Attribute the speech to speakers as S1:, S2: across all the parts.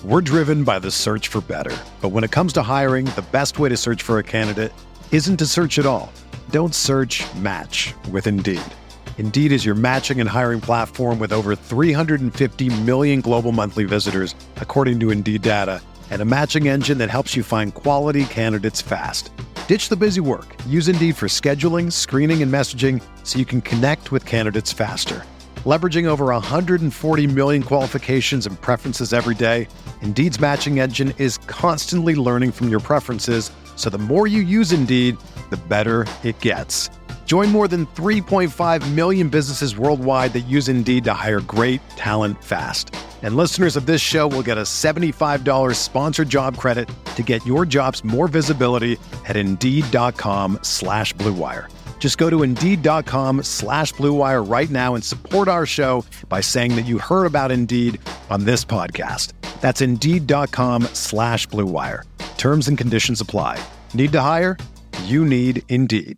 S1: We're driven by the search for better. But when it comes to hiring, the best way to search for a candidate isn't to search at all. Don't search, match with Indeed. Indeed is your matching and hiring platform with over 350 million global monthly visitors, according to Indeed data, and a matching engine that helps you find quality candidates fast. Ditch the busy work. Use Indeed for scheduling, screening, and messaging so you can connect with candidates faster. Leveraging over 140 million qualifications and preferences every day, Indeed's matching engine is constantly learning from your preferences, so the more you use Indeed, the better it gets. Join more than 3.5 million businesses worldwide that use Indeed to hire great talent fast. And listeners of this show will get a $75 sponsored job credit to get your jobs more visibility at Indeed.com/Blue Wire. Just go to Indeed.com/Blue Wire right now and support our show by saying that you heard about Indeed on this podcast. That's Indeed.com/Blue Wire. Terms and conditions apply. Need to hire? You need Indeed.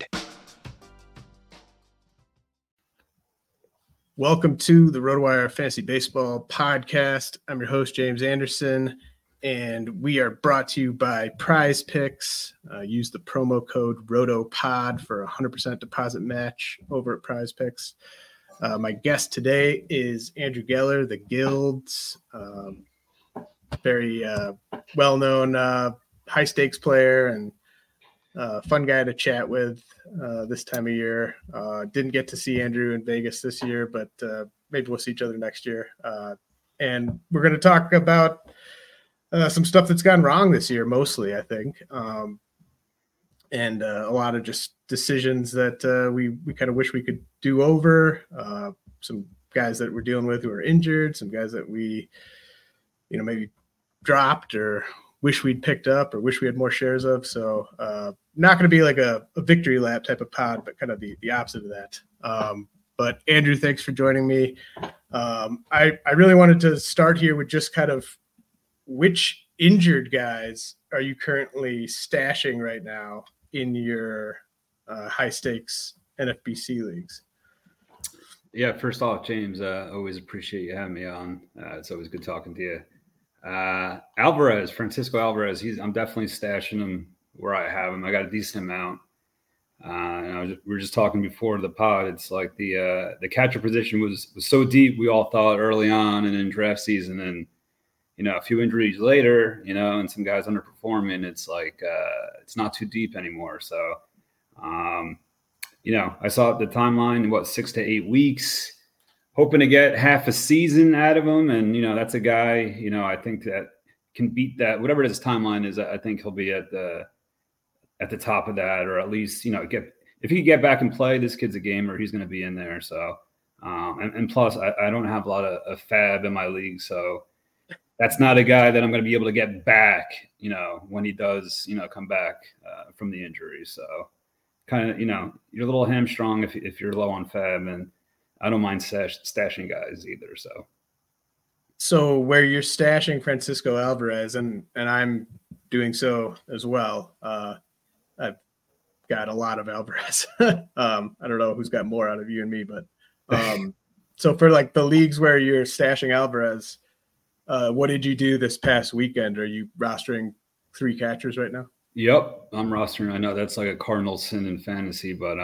S2: Welcome to the RotoWire Fantasy Baseball Podcast. I'm your host, James Anderson, and we are brought to you by Prize Picks. Use the promo code ROTOPOD for a 100% deposit match over at Prize Picks. My guest today is Andrew Geller, the Guild's very well-known high-stakes player and fun guy to chat with this time of year. Didn't get to see Andrew in Vegas this year, but maybe we'll see each other next year. And we're going to talk about some stuff that's gone wrong this year, mostly, I think. And a lot of just decisions that we kind of wish we could do over. Some guys that we're dealing with who are injured, some guys that we, maybe dropped or wish we'd picked up or wish we had more shares of. So not going to be like a victory lap type of pod, but kind of the opposite of that. But Andrew, thanks for joining me. I really wanted to start here with just kind of which injured guys are you currently stashing right now in your high stakes NFBC leagues?
S3: Yeah, first off, James, always appreciate you having me on. It's always good talking to you. Francisco Alvarez, I'm definitely stashing him where I have him. I got a decent amount. We were just talking before the pod. It's like the catcher position was so deep, we all thought early on and in draft season, and a few injuries later, and some guys underperforming, it's like it's not too deep anymore. So I saw the timeline in 6 to 8 weeks, hoping to get half a season out of him. And, that's a guy, I think that can beat that, whatever his timeline is. I think he'll be at the top of that, or at least, if he can get back and play, this kid's a gamer, he's going to be in there. So, and plus I don't have a lot of fab in my league. So that's not a guy that I'm going to be able to get back, when he does, come back from the injury. So kind of, you're a little hamstrung if you're low on fab, and I don't mind stashing guys either.
S2: So where you're stashing Francisco Alvarez, and I'm doing so as well. I've got a lot of Alvarez. I don't know who's got more out of you and me, but so for like the leagues where you're stashing Alvarez, what did you do this past weekend? Are you rostering 3 catchers right now?
S3: Yep, I'm rostering. I know that's like a cardinal sin in fantasy, but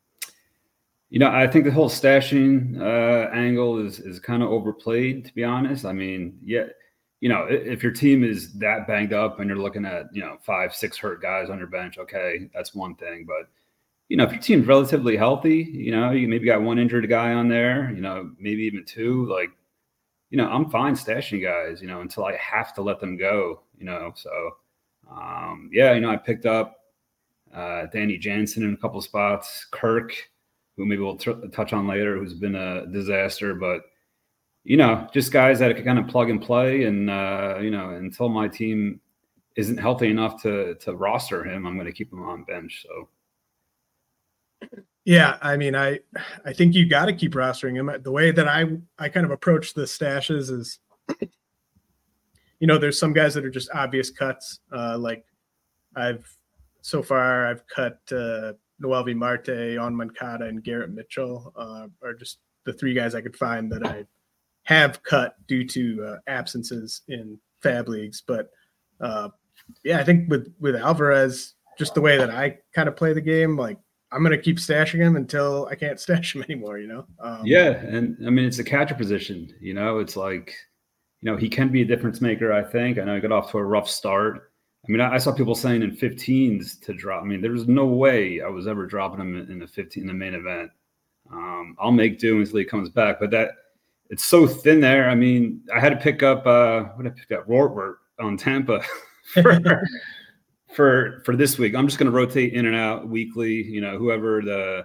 S3: I think the whole stashing angle is kind of overplayed, to be honest. I mean, yeah, if your team is that banged up and you're looking at 5-6 hurt guys on your bench, okay, that's one thing. But if your team's relatively healthy, you maybe got 1 injured guy on there, maybe even 2, like. I'm fine stashing guys, until I have to let them go, So, I picked up Danny Jansen in a couple of spots, Kirk, who maybe we'll touch on later, who's been a disaster. But, just guys that can kind of plug and play. And, until my team isn't healthy enough to roster him, I'm going to keep him on bench. So.
S2: Yeah, I mean, I think you got to keep rostering him. The way that I kind of approach the stashes is, there's some guys that are just obvious cuts. Like I've cut Noelvi Marte, on Moncada, and Garrett Mitchell are just the 3 guys I could find that I have cut due to absences in fab leagues. But yeah, I think with Alvarez, just the way that I kind of play the game, like I'm going to keep stashing him until I can't stash him anymore,
S3: Yeah. And I mean, it's a catcher position, it's like, he can be a difference maker, I think. I know he got off to a rough start. I mean, I saw people saying in 15s to drop. I mean, there was no way I was ever dropping him in the main event. I'll make do until he comes back, but it's so thin there. I mean, I had to pick up what did I pick up? Rortwert on Tampa for this week. I'm just going to rotate in and out weekly. Whoever the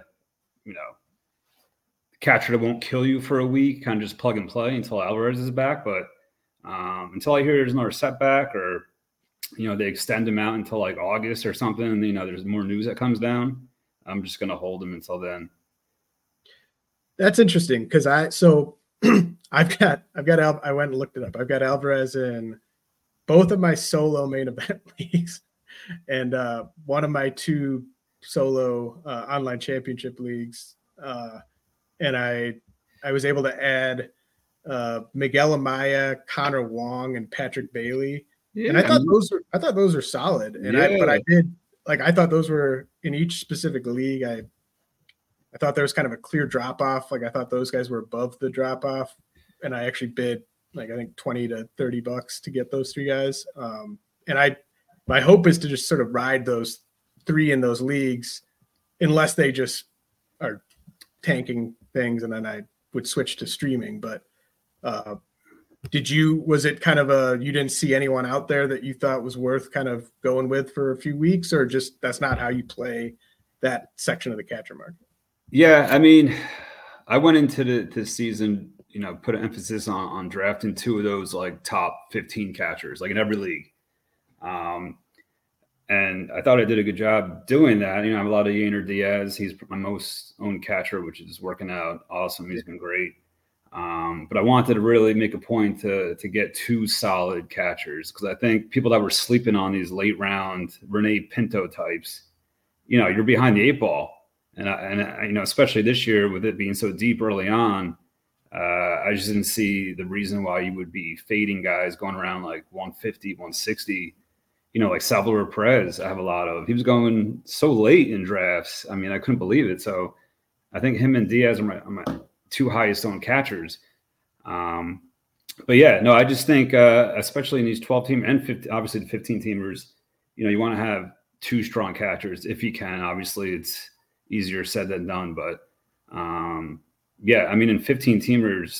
S3: catcher that won't kill you for a week, kind of just plug and play until Alvarez is back. But until I hear there's another setback or they extend him out until like August or something, there's more news that comes down, I'm just going to hold him until then.
S2: That's interesting because I went and looked it up. I've got Alvarez in both of my solo main event leagues and one of my 2 solo online championship leagues. And I was able to add Miguel Amaya, Connor Wong, and Patrick Bailey. Yeah, and I thought those were solid. And I thought those were in each specific league. I thought there was kind of a clear drop off. Like I thought those guys were above the drop off, and I actually bid like I think $20 to $30 to get those 3 guys. And my hope is to just sort of ride those 3 in those leagues, unless they just are tanking things, and then I would switch to streaming. But was it kind of you didn't see anyone out there that you thought was worth kind of going with for a few weeks, or just that's not how you play that section of the catcher market?
S3: Yeah, I mean, I went into the season, put an emphasis on drafting 2 of those like top 15 catchers, like in every league. And I thought I did a good job doing that. I have a lot of Yainer Diaz. He's my most owned catcher, which is working out awesome. He's been great. But I wanted to really make a point to get 2 solid catchers, because I think people that were sleeping on these late round Rene Pinto types, you're behind the 8 ball. And I especially this year with it being so deep early on, I just didn't see the reason why you would be fading guys going around like 150, 160, like Salvador Perez. I have a lot of. He was going so late in drafts. I mean, I couldn't believe it. So I think him and Diaz are my 2 highest owned catchers. But yeah, no, I just think, especially in these 12 team and 15, obviously the 15 teamers, you want to have 2 strong catchers if you can. Obviously, it's easier said than done, but yeah, I mean, in 15 teamers,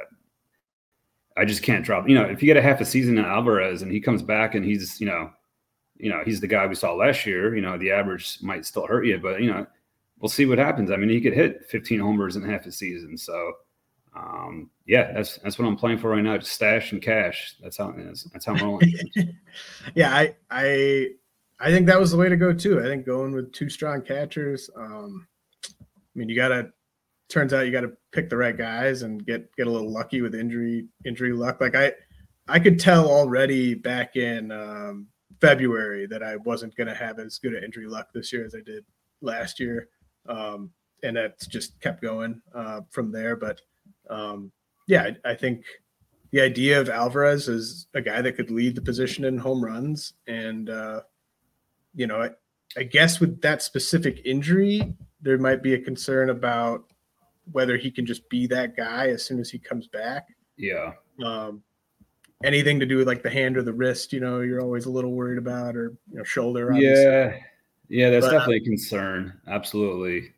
S3: I just can't drop. If you get a half a season in Alvarez and he comes back and he's, he's the guy we saw last year, the average might still hurt you, but we'll see what happens. I mean, he could hit 15 homers in half a season. So yeah, that's what I'm playing for right now. Just stash and cash. That's how I'm rolling.
S2: Yeah, I think that was the way to go too. I think going with 2 strong catchers. I mean, turns out you got to pick the right guys and get a little lucky with injury luck. Like I could tell already back in February that I wasn't going to have as good an injury luck this year as I did last year. And that's just kept going from there. But yeah, I think the idea of Alvarez is a guy that could lead the position in home runs. And, I guess with that specific injury, there might be a concern about whether he can just be that guy as soon as he comes back.
S3: Yeah.
S2: Anything to do with like the hand or the wrist, you're always a little worried about, or, shoulder. Obviously.
S3: Yeah. That's definitely a concern. Absolutely.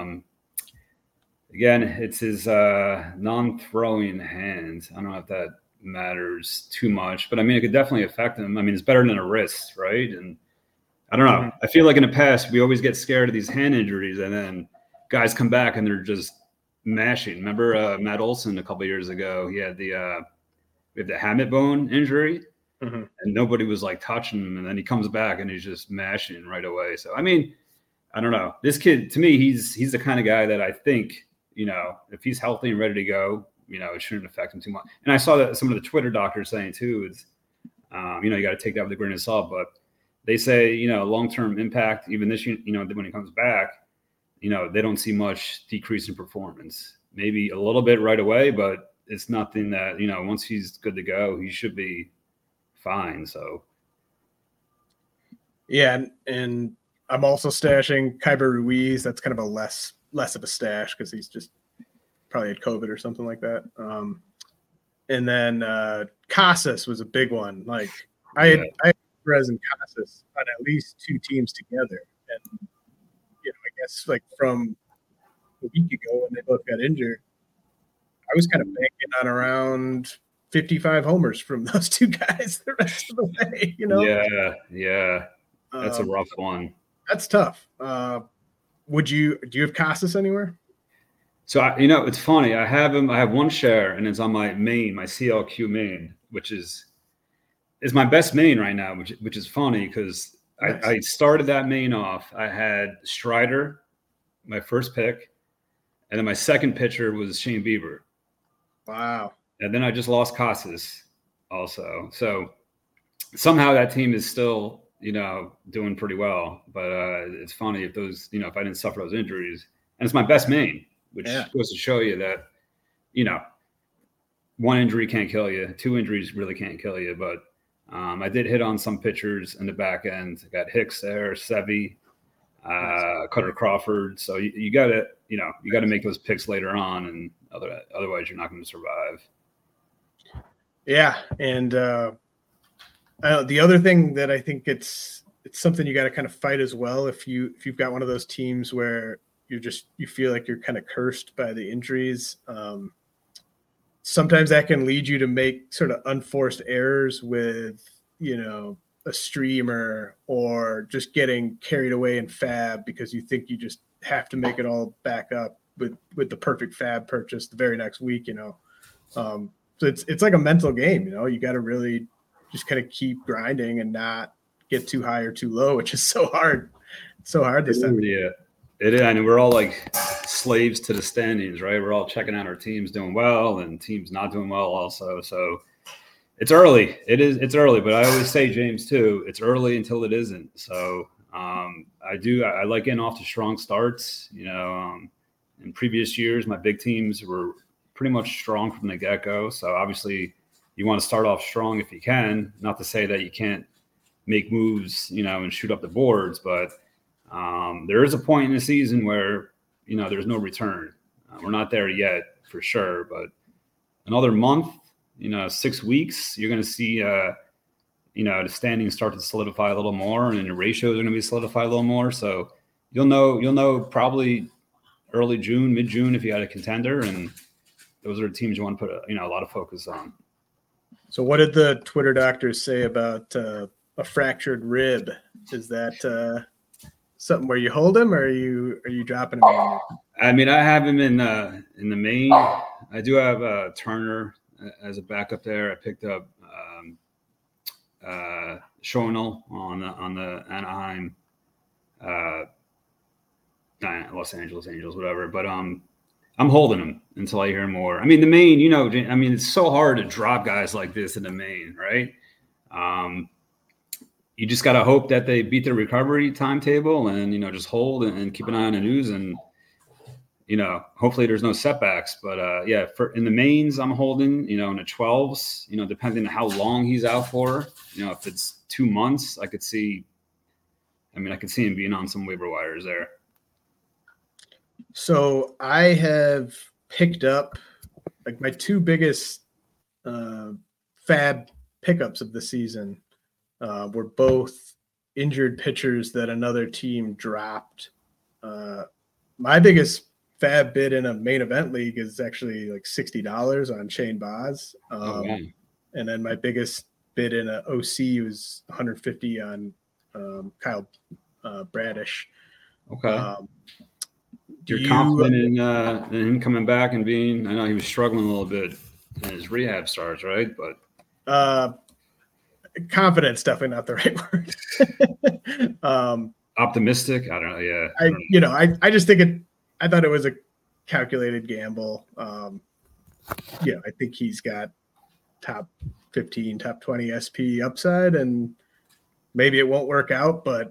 S3: Again, it's his non-throwing hand. I don't know if that matters too much, but I mean, it could definitely affect him. I mean, it's better than a wrist, right? And I don't know. I feel like in the past, we always get scared of these hand injuries, and then guys come back and they're just mashing. Remember Matt Olson a couple of years ago? He had the hamate bone injury, and nobody was like touching him, and then he comes back and he's just mashing right away. So I mean, I don't know. This kid, to me, he's the kind of guy that I think, if he's healthy and ready to go, it shouldn't affect him too much. And I saw that some of the Twitter doctors saying too is, you got to take that with a grain of salt, but they say, long-term impact, even this year, when he comes back, they don't see much decrease in performance. Maybe a little bit right away, but it's nothing that, once he's good to go, he should be, fine. So
S2: yeah, and I'm also stashing Kyber Ruiz. That's kind of a less of a stash because he's just probably had COVID or something like that. And then Casas was a big one. Like I had Perez and Casas on at least 2 teams together, and I guess like from a week ago when they both got injured, I was kind of banking on around 55 homers from those 2 guys the rest of the way.
S3: Yeah, that's a rough one.
S2: That's tough. Do you have Casas anywhere?
S3: So it's funny. I have him. I have 1 share, and it's on my main, my CLQ main, which is my best main right now. Which is funny because nice. I started that main off. I had Strider, my first pick, and then my second pitcher was Shane Bieber.
S2: Wow.
S3: And then I just lost Casas also. So somehow that team is still doing pretty well. But it's funny if those if I didn't suffer those injuries, and it's my best main. Which goes to show you that, 1 injury can't kill you. 2 injuries really can't kill you. But I did hit on some pitchers in the back end. I got Hicks there, Sevy, Cutter Crawford. So you got to make those picks later on, and otherwise you're not going to survive.
S2: Yeah, and the other thing that I think it's something you got to kind of fight as well. If you've got one of those teams where you feel like you're kind of cursed by the injuries. Sometimes that can lead you to make sort of unforced errors with, a streamer or just getting carried away in fab because you think you just have to make it all back up with the perfect fab purchase the very next week, So it's like a mental game, you got to really just kind of keep grinding and not get too high or too low, which is so hard. It's so hard this time.
S3: Yeah. It is, and we're all like slaves to the standings, right? We're all checking out our teams doing well and teams not doing well also. So it's early. It's early, but I always say, James, too, it's early until it isn't. So I like getting off to strong starts. In previous years, my big teams were pretty much strong from the get-go. So obviously you want to start off strong if you can, not to say that you can't make moves, and shoot up the boards, but there is a point in the season where, there's no return. We're not there yet for sure, but another month, 6 weeks, you're going to see, the standings start to solidify a little more, and the ratios are going to be solidified a little more. So you'll know probably early June, mid-June if you had a contender, and those are the teams you want to put a lot of focus on.
S2: So what did the Twitter doctors say about a fractured rib? Is that something where you hold him, or are you dropping him?
S3: I mean, I have him in the main. I do have Turner as a backup there. I picked up Schonel on the Anaheim, Los Angeles Angels, whatever. But I'm holding him until I hear more. I mean, the main, it's so hard to drop guys like this in the main, right? You just got to hope that they beat their recovery timetable and, just hold and keep an eye on the news and, hopefully there's no setbacks. But, in the mains, I'm holding, in the 12s, depending on how long he's out for, if it's 2 months, I could see him being on some waiver wires there.
S2: So I have picked up like my 2 biggest fab pickups of the season. Were both injured pitchers that another team dropped. My biggest fab bid in a main event league is actually like $60 on Shane Baz. And then my biggest bid in a OC was $150 on Kyle Bradish.
S3: Okay. You're confident in him coming back and being, I know he was struggling a little bit in his rehab starts, right? But
S2: confidence, definitely not the right word.
S3: Optimistic? I don't know. Yeah.
S2: I just think I thought it was a calculated gamble. I think he's got top 15, top 20 SP upside, and maybe it won't work out, but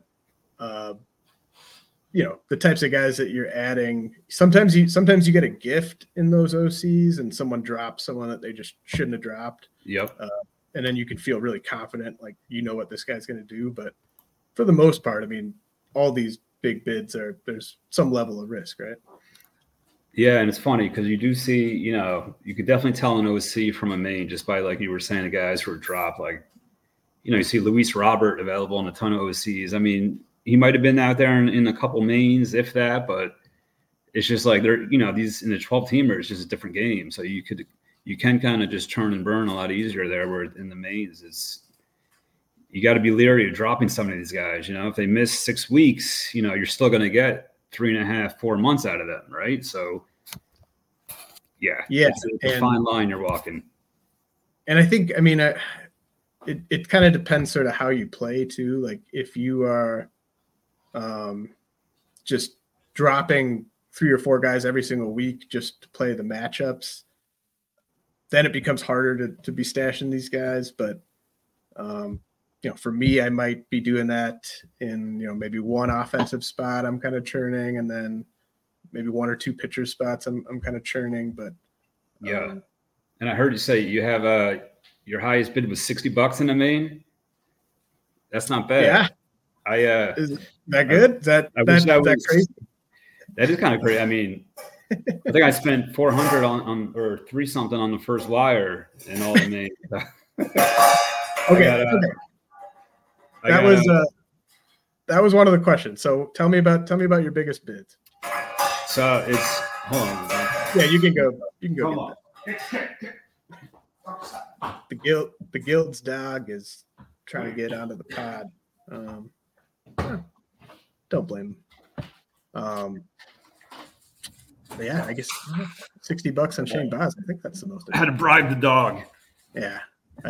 S2: the types of guys that you're adding, sometimes you get a gift in those OCs and someone drops someone that they just shouldn't have dropped.
S3: Yep.
S2: and then you can feel really confident, like you know what this guy's going to do. But for the most part, I mean, all these big bids there's some level of risk, right?
S3: Yeah, and it's funny because you do see, you could definitely tell an OC from a main just by, like you were saying, the guys who are dropped. Like, you see Luis Robert available in a ton of OCs. I mean, he might have been out there in a couple mains, if that, but it's just like they're, these in the 12-teamer, it's just a different game. So you can kind of just turn and burn a lot easier there, where in the mains you got to be leery of dropping some of these guys. If they miss 6 weeks, you're still going to get 3.5, 4 months out of them, right? So yeah, it's a fine line you're walking.
S2: And I think, I mean, it kind of depends sort of how you play too. Like if you are just dropping 3 or 4 guys every single week just to play the matchups, then it becomes harder to be stashing these guys. But for me, I might be doing that in maybe one offensive spot I'm kind of churning, and then maybe 1 or 2 pitcher spots I'm kind of churning. But
S3: yeah, and I heard you say you have your highest bid was $60 in the main. That's not bad.
S2: Yeah. Is that good? Is that crazy?
S3: That is kind of crazy. I mean, I think I spent $400 on or 3 something on the first wire in all the main.
S2: Okay. That was one of the questions. So tell me about your biggest bids.
S3: So it's hold on.
S2: Yeah, you can go. You can go. The Guild's dog is trying to get onto the pod. Don't blame him. But yeah, I guess $60 on Shane Baz. I think that's the most.
S3: I had to bribe the dog.
S2: Yeah,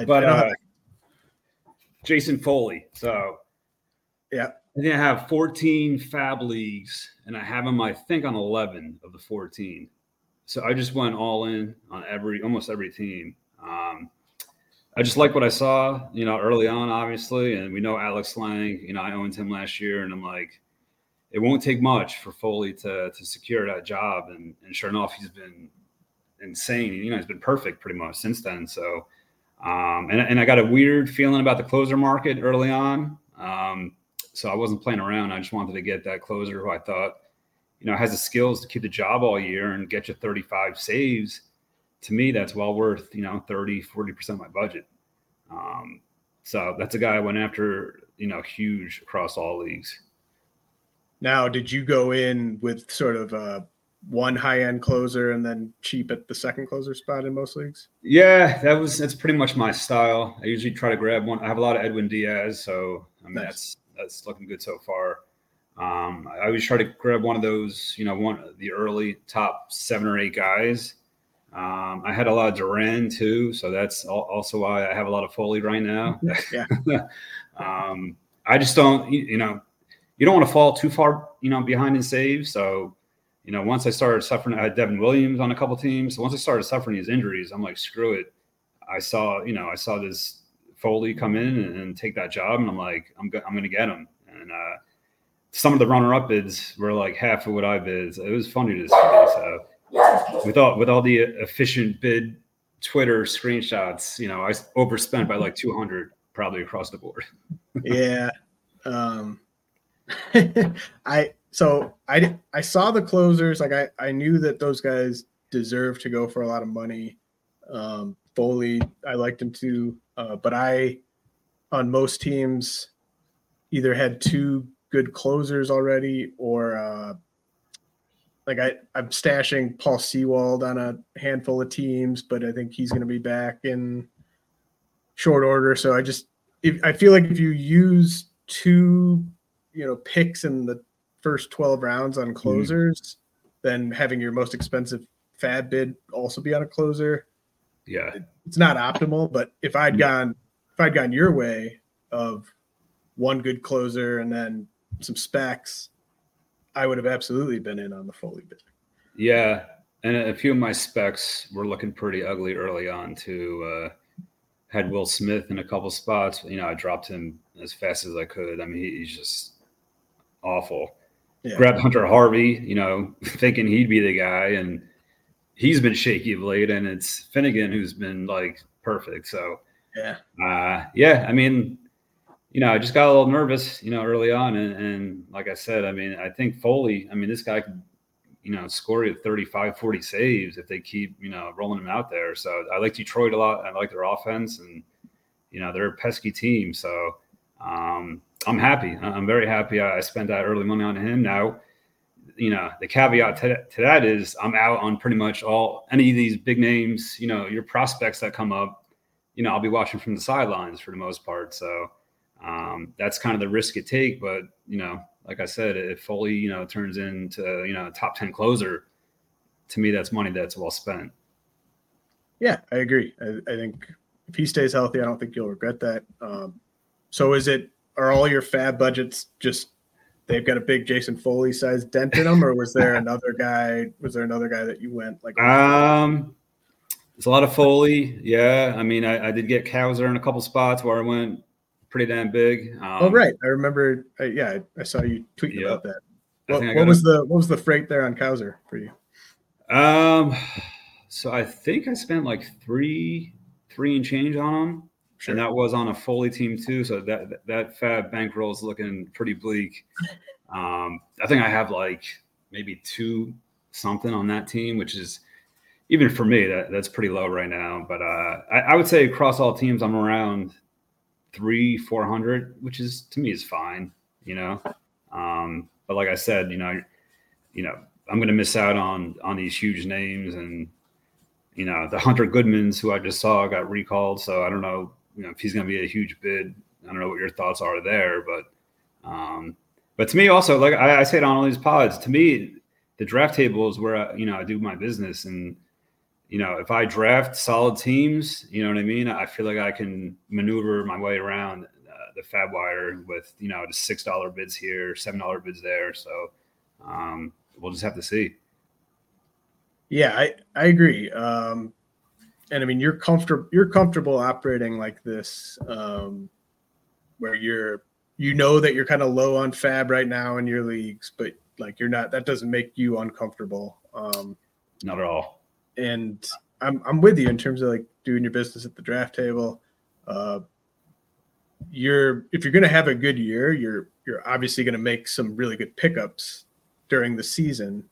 S3: Jason Foley. So
S2: yeah,
S3: I think I have 14 Fab leagues, and I have him, I think, on 11 of the 14. So I just went all in on almost every team. I just like what I saw, early on, obviously, and we know Alex Lang. I owned him last year, and I'm like, it won't take much for Foley to secure that job, and sure enough, he's been insane. He's been perfect pretty much since then. So, and I got a weird feeling about the closer market early on. So I wasn't playing around. I just wanted to get that closer who I thought, has the skills to keep the job all year and get you 35 saves. To me, that's well worth, 30-40% of my budget. So that's a guy I went after, huge across all leagues.
S2: Now, did you go in with sort of one high-end closer and then cheap at the second closer spot in most leagues?
S3: Yeah, that's pretty much my style. I usually try to grab one. I have a lot of Edwin Diaz, so I mean nice. That's looking good so far. I always try to grab one of those, one of the early top 7 or 8 guys. I had a lot of Duran too, so that's also why I have a lot of Foley right now.
S2: Yeah.
S3: I just don't, you don't want to fall too far, behind in saves. So, once I started suffering, I had Devin Williams on a couple teams. So once I started suffering these injuries, I'm like, screw it. I saw this Foley come in and take that job, and I'm like, I'm going to get him. And some of the runner-up bids were like half of what I bid. It was funny to see. So with all the efficient bid Twitter screenshots, I overspent by like 200 probably across the board.
S2: Yeah. I saw the closers. Like I knew that those guys deserve to go for a lot of money. Foley, I liked him too. But I, on most teams, either had 2 good closers already, or I'm stashing Paul Sewald on a handful of teams, but I think he's going to be back in short order. So I feel like if you use 2, picks in the first 12 rounds on closers, then having your most expensive fab bid also be on a closer.
S3: Yeah,
S2: it's not optimal, but if I'd gone your way of one good closer and then some specs, I would have absolutely been in on the Foley bid.
S3: Yeah, and a few of my specs were looking pretty ugly early on too. Had Will Smith in a couple spots. I dropped him as fast as I could. I mean, he's just awful. Yeah. Grabbed Hunter Harvey, thinking he'd be the guy, and he's been shaky of late. And it's Finnegan who's been like perfect. So Yeah. I mean, I just got a little nervous, early on. And like I said, I mean, I think Foley, I mean, this guy could, score you 35, 40 saves if they keep, rolling him out there. So I like Detroit a lot. I like their offense, and, they're a pesky team. So I'm happy. I'm very happy I spent that early money on him. Now, the caveat to that is I'm out on pretty much any of these big names, your prospects that come up, I'll be watching from the sidelines for the most part. So that's kind of the risk you take. But, like I said, if Foley, turns into, a top 10 closer, to me, that's money that's well spent.
S2: Yeah, I agree. I think if he stays healthy, I don't think you'll regret that. So are all your fab budgets just, they've got a big Jason Foley size dent in them, or was there another guy that you went like?
S3: There's a lot of Foley. Yeah. I mean, I did get Cowser in a couple spots where I went pretty damn big.
S2: Right. I remember. I saw you tweeting about that. What was the freight there on Cowser for you?
S3: So I think I spent like three and change on him. Sure. And that was on a Foley team too. So that fab bankroll is looking pretty bleak. I think I have like maybe 2 something on that team, which is, even for me, that's pretty low right now. But I would say across all teams, I'm around 300-400, which is, to me, is fine. But like I said, I'm going to miss out on these huge names, and the Hunter Goodmans, who I just saw, got recalled. So I don't know, if he's going to be a huge bid. I don't know what your thoughts are there, but to me also, like I say it on all these pods, to me, the draft table is where I do my business. And, if I draft solid teams, you know what I mean? I feel like I can maneuver my way around the fab wire with, the $6 bids here, $7 bids there. So we'll just have to see.
S2: Yeah, I agree. And I mean, you're comfortable operating like this, where that you're kind of low on fab right now in your leagues, but like you're not, that doesn't make you uncomfortable.
S3: Not at all.
S2: And I'm with you in terms of like doing your business at the draft table. If you're going to have a good year, you're obviously going to make some really good pickups during the season.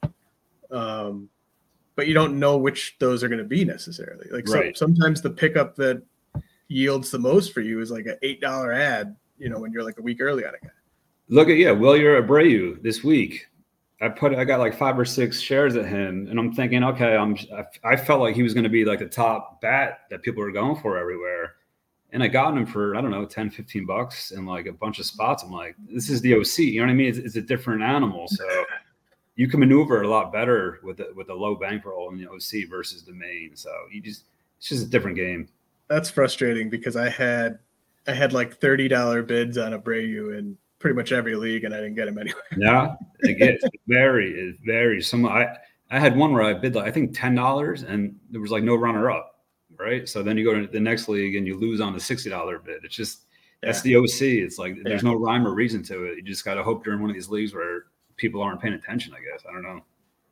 S2: But you don't know which those are going to be necessarily. Like right. Sometimes the pickup that yields the most for you is like an $8 ad, when you're like a week early on a guy.
S3: Look at Wilyer Abreu this week. I got like 5 or 6 shares at him, and I'm thinking, okay, I felt like he was going to be like the top bat that people were going for everywhere. And I got him for, I don't know, $10-15 and like a bunch of spots. I'm like, this is the OC. You know what I mean? It's a different animal. So you can maneuver a lot better with a low bankroll in the OC versus the main. So it's just a different game.
S2: That's frustrating because I had like $30 bids on Abreu in pretty much every league, and I didn't get him anywhere.
S3: Yeah, it varies. I had one where I bid like, I think $10, and there was like no runner up, right? So then you go to the next league and you lose on the $60 bid. It's just that's the OC. It's like there's no rhyme or reason to it. You just got to hope you're in one of these leagues where people aren't paying attention, I guess. I don't know.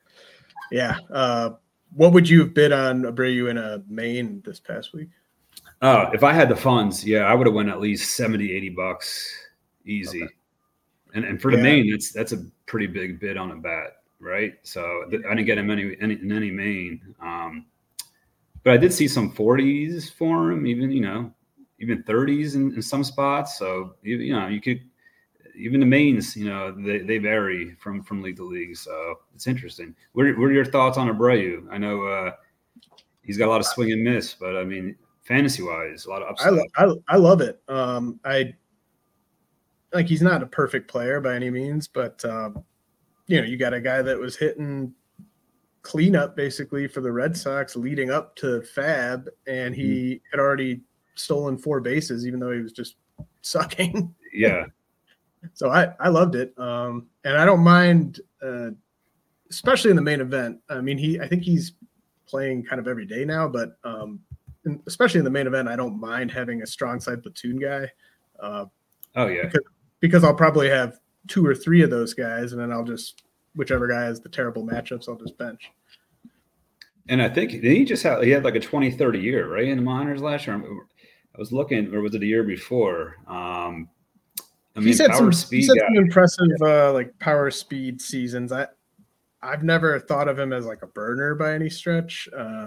S2: Yeah. What would you have bid on Abreu in a main this past week?
S3: If I had the funds, I would have won at least $70-$80 easy. Okay. And for the main, that's a pretty big bid on a bat, right? So I didn't get him in any main. But I did see some 40s for him, even 30s in some spots. So you could. Even the mains, they vary from league to league. So it's interesting. What are your thoughts on Abreu? I know he's got a lot of swing and miss, but I mean, fantasy-wise, a lot of upside.
S2: I love it. He's not a perfect player by any means, but you got a guy that was hitting cleanup basically for the Red Sox leading up to Fab, and he had already stolen 4 bases, even though he was just sucking.
S3: Yeah.
S2: So I loved it. And I don't mind, especially in the main event. I mean, I think he's playing kind of every day now, but especially in the main event, I don't mind having a strong side platoon guy. Because I'll probably have 2 or 3 of those guys, and then I'll just, whichever guy has the terrible matchups, I'll just bench.
S3: And I think he had like a 20-30 year, right, in the minors last year. I was looking, or was it the year before? I mean,
S2: he's had
S3: power
S2: some impressive like power speed seasons. I've never thought of him as like a burner by any stretch.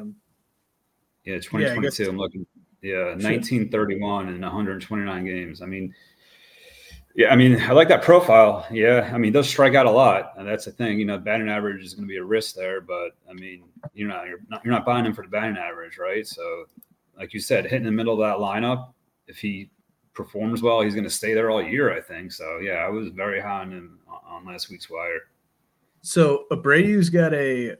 S3: 2022. I'm looking. 1931 and 129 games. I mean, I like that profile. Yeah, I mean, he does strike out a lot, and that's the thing. Batting average is going to be a risk there, but I mean, you're not buying him for the batting average, right? So, like you said, hitting the middle of that lineup, if he performs well, he's going to stay there all year, I think. So, yeah, I was very high on him on last week's wire.
S2: So, Abreu's got a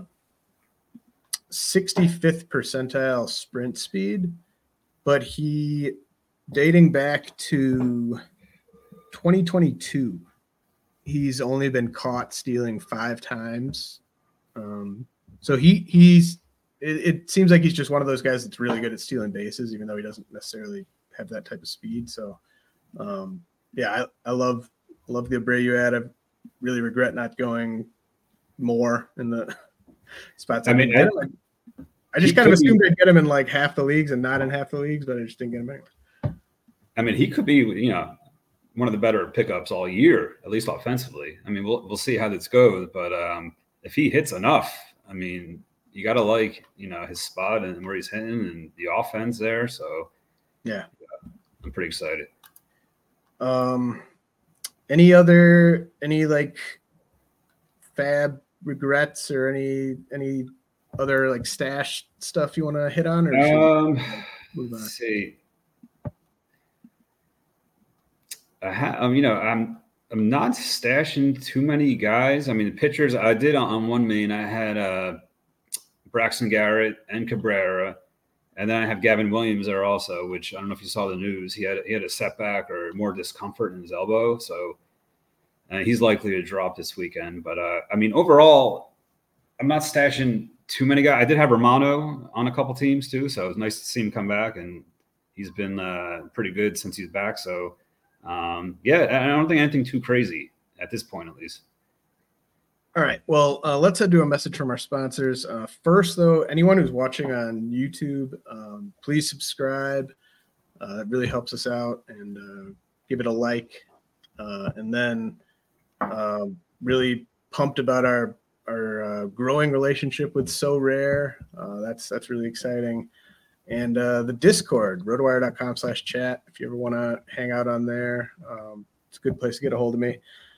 S2: 65th percentile sprint speed, but he, dating back to 2022, he's only been caught stealing 5 times. So it seems like he's just one of those guys that's really good at stealing bases, even though he doesn't necessarily have that type of speed. So, I love the Abreu ad. I really regret not going more in the spots. I mean, I just kind of assumed I'd get him in like half the leagues and not in half the leagues, but I just didn't get him anywhere.
S3: I mean, he could be, one of the better pickups all year, at least offensively. I mean, we'll see how this goes, but if he hits enough, I mean, you got to like, his spot and where he's hitting and the offense there. So, yeah, I'm pretty excited.
S2: Any like fab regrets or any other like stash stuff you want to hit on, or move on?
S3: Let's see. I'm not stashing too many guys. I mean, the pitchers I did on 1 million. I had Braxton Garrett and Cabrera, and then I have Gavin Williams there also. Which I don't know if you saw the news. He had a setback or more discomfort in his elbow, so he's likely to drop this weekend. But I mean, overall, I'm not stashing too many guys. I did have Romano on a couple teams too, so it was nice to see him come back, and he's been pretty good since he's back. So. I don't think anything too crazy at this point, at least.
S2: All right. Well, let's head to a message from our sponsors. First, though, anyone who's watching on YouTube, please subscribe. It really helps us out, and give it a like. And then really pumped about our growing relationship with So Rare. That's really exciting. And the Discord, rotowire.com/chat, if you ever want to hang out on there. It's a good place to get a hold of me.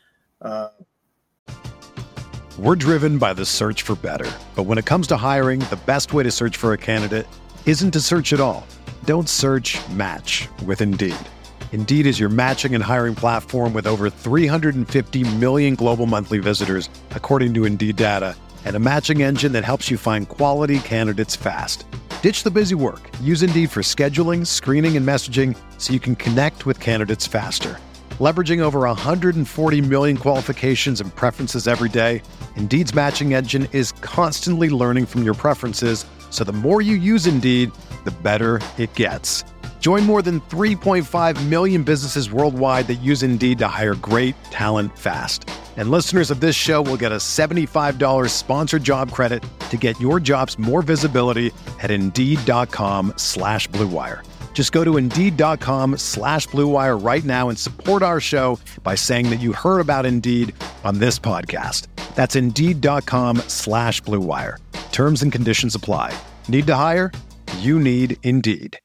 S1: We're driven by the search for better. But when it comes to hiring, the best way to search for a candidate isn't to search at all. Don't search, match with Indeed. Indeed is your matching and hiring platform with over 350 million global monthly visitors, according to Indeed data, and a matching engine that helps you find quality candidates fast. Ditch the busy work. Use Indeed for scheduling, screening, and messaging so you can connect with candidates faster. Leveraging over 140 million qualifications and preferences every day, Indeed's matching engine is constantly learning from your preferences, so the more you use Indeed, the better it gets. Join more than 3.5 million businesses worldwide that use Indeed to hire great talent fast. And listeners of this show will get a $75 sponsored job credit to get your jobs more visibility at Indeed.com/Blue Wire. Just go to Indeed.com/Blue Wire right now and support our show by saying that you heard about Indeed on this podcast. That's Indeed.com/Blue Wire. Terms and conditions apply. Need to hire? You need Indeed.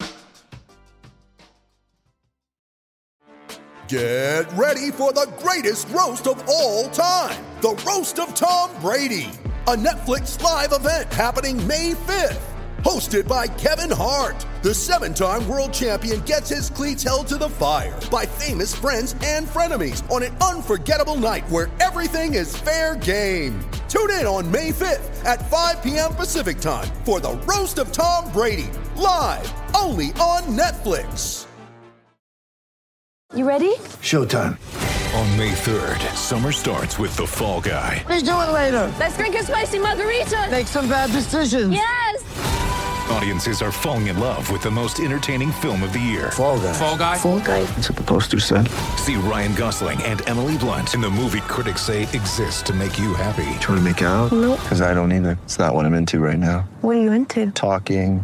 S4: Get ready for the greatest roast of all time, the Roast of Tom Brady, a Netflix live event happening May 5th. Hosted by Kevin Hart, the 7-time world champion gets his cleats held to the fire by famous friends and frenemies on an unforgettable night where everything is fair game. Tune in on May 5th at 5 p.m. Pacific time for the Roast of Tom Brady, live only on Netflix.
S5: You ready?
S6: Showtime. On May 3rd, summer starts with The Fall Guy.
S5: Let's do it later. Let's drink a spicy margarita.
S6: Make some bad decisions.
S5: Yes!
S6: Audiences are falling in love with the most entertaining film of the year.
S7: Fall Guy.
S5: Fall Guy. Fall Guy.
S7: That's what the poster said.
S6: See Ryan Gosling and Emily Blunt in the movie critics say exists to make you happy.
S7: Trying to make it out?
S5: Nope.
S7: Because I don't either. It's not what I'm into right now.
S5: What are you into?
S7: Talking.
S5: Yeah.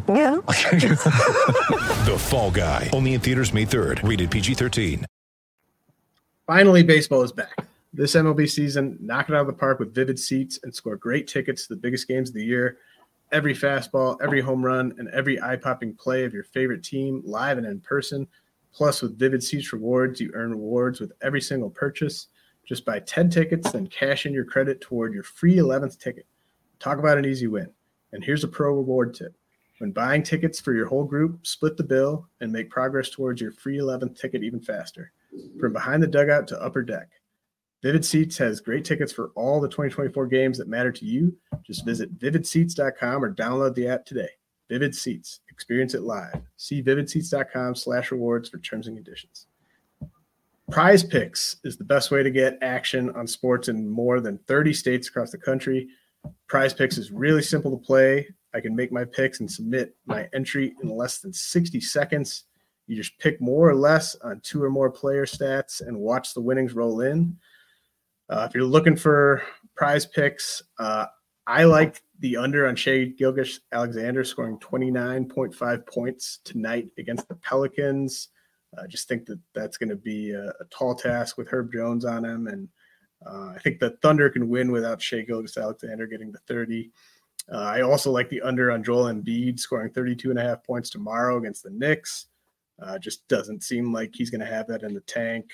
S6: The Fall Guy. Only in theaters May 3rd. Rated PG-13.
S2: Finally, baseball is back. This MLB season, knock it out of the park with Vivid Seats and score great tickets to the biggest games of the year. Every fastball, every home run, and every eye-popping play of your favorite team live and in person. Plus, with Vivid Seats rewards, you earn rewards with every single purchase. Just buy 10 tickets, then cash in your credit toward your free 11th ticket. Talk about an easy win. And here's a pro reward tip. When buying tickets for your whole group, split the bill and make progress towards your free 11th ticket even faster. From behind the dugout to upper deck, Vivid Seats has great tickets for all the 2024 games that matter to you. Just visit vividseats.com or download the app today. Vivid Seats. Experience it live. See vividseats.com/rewards for terms and conditions. Prize Picks is the best way to get action on sports in more than 30 states across the country. Prize Picks is really simple to play. I can make my picks and submit my entry in less than 60 seconds. You just pick more or less on 2 or more player stats and watch the winnings roll in. If you're looking for Prize Picks, I like the under on Shai Gilgeous-Alexander scoring 29.5 points tonight against the Pelicans. I just think that that's going to be a tall task with Herb Jones on him. And I think the Thunder can win without Shai Gilgeous-Alexander getting to 30. I also like the under on Joel Embiid scoring 32.5 points tomorrow against the Knicks. Just doesn't seem like he's going to have that in the tank.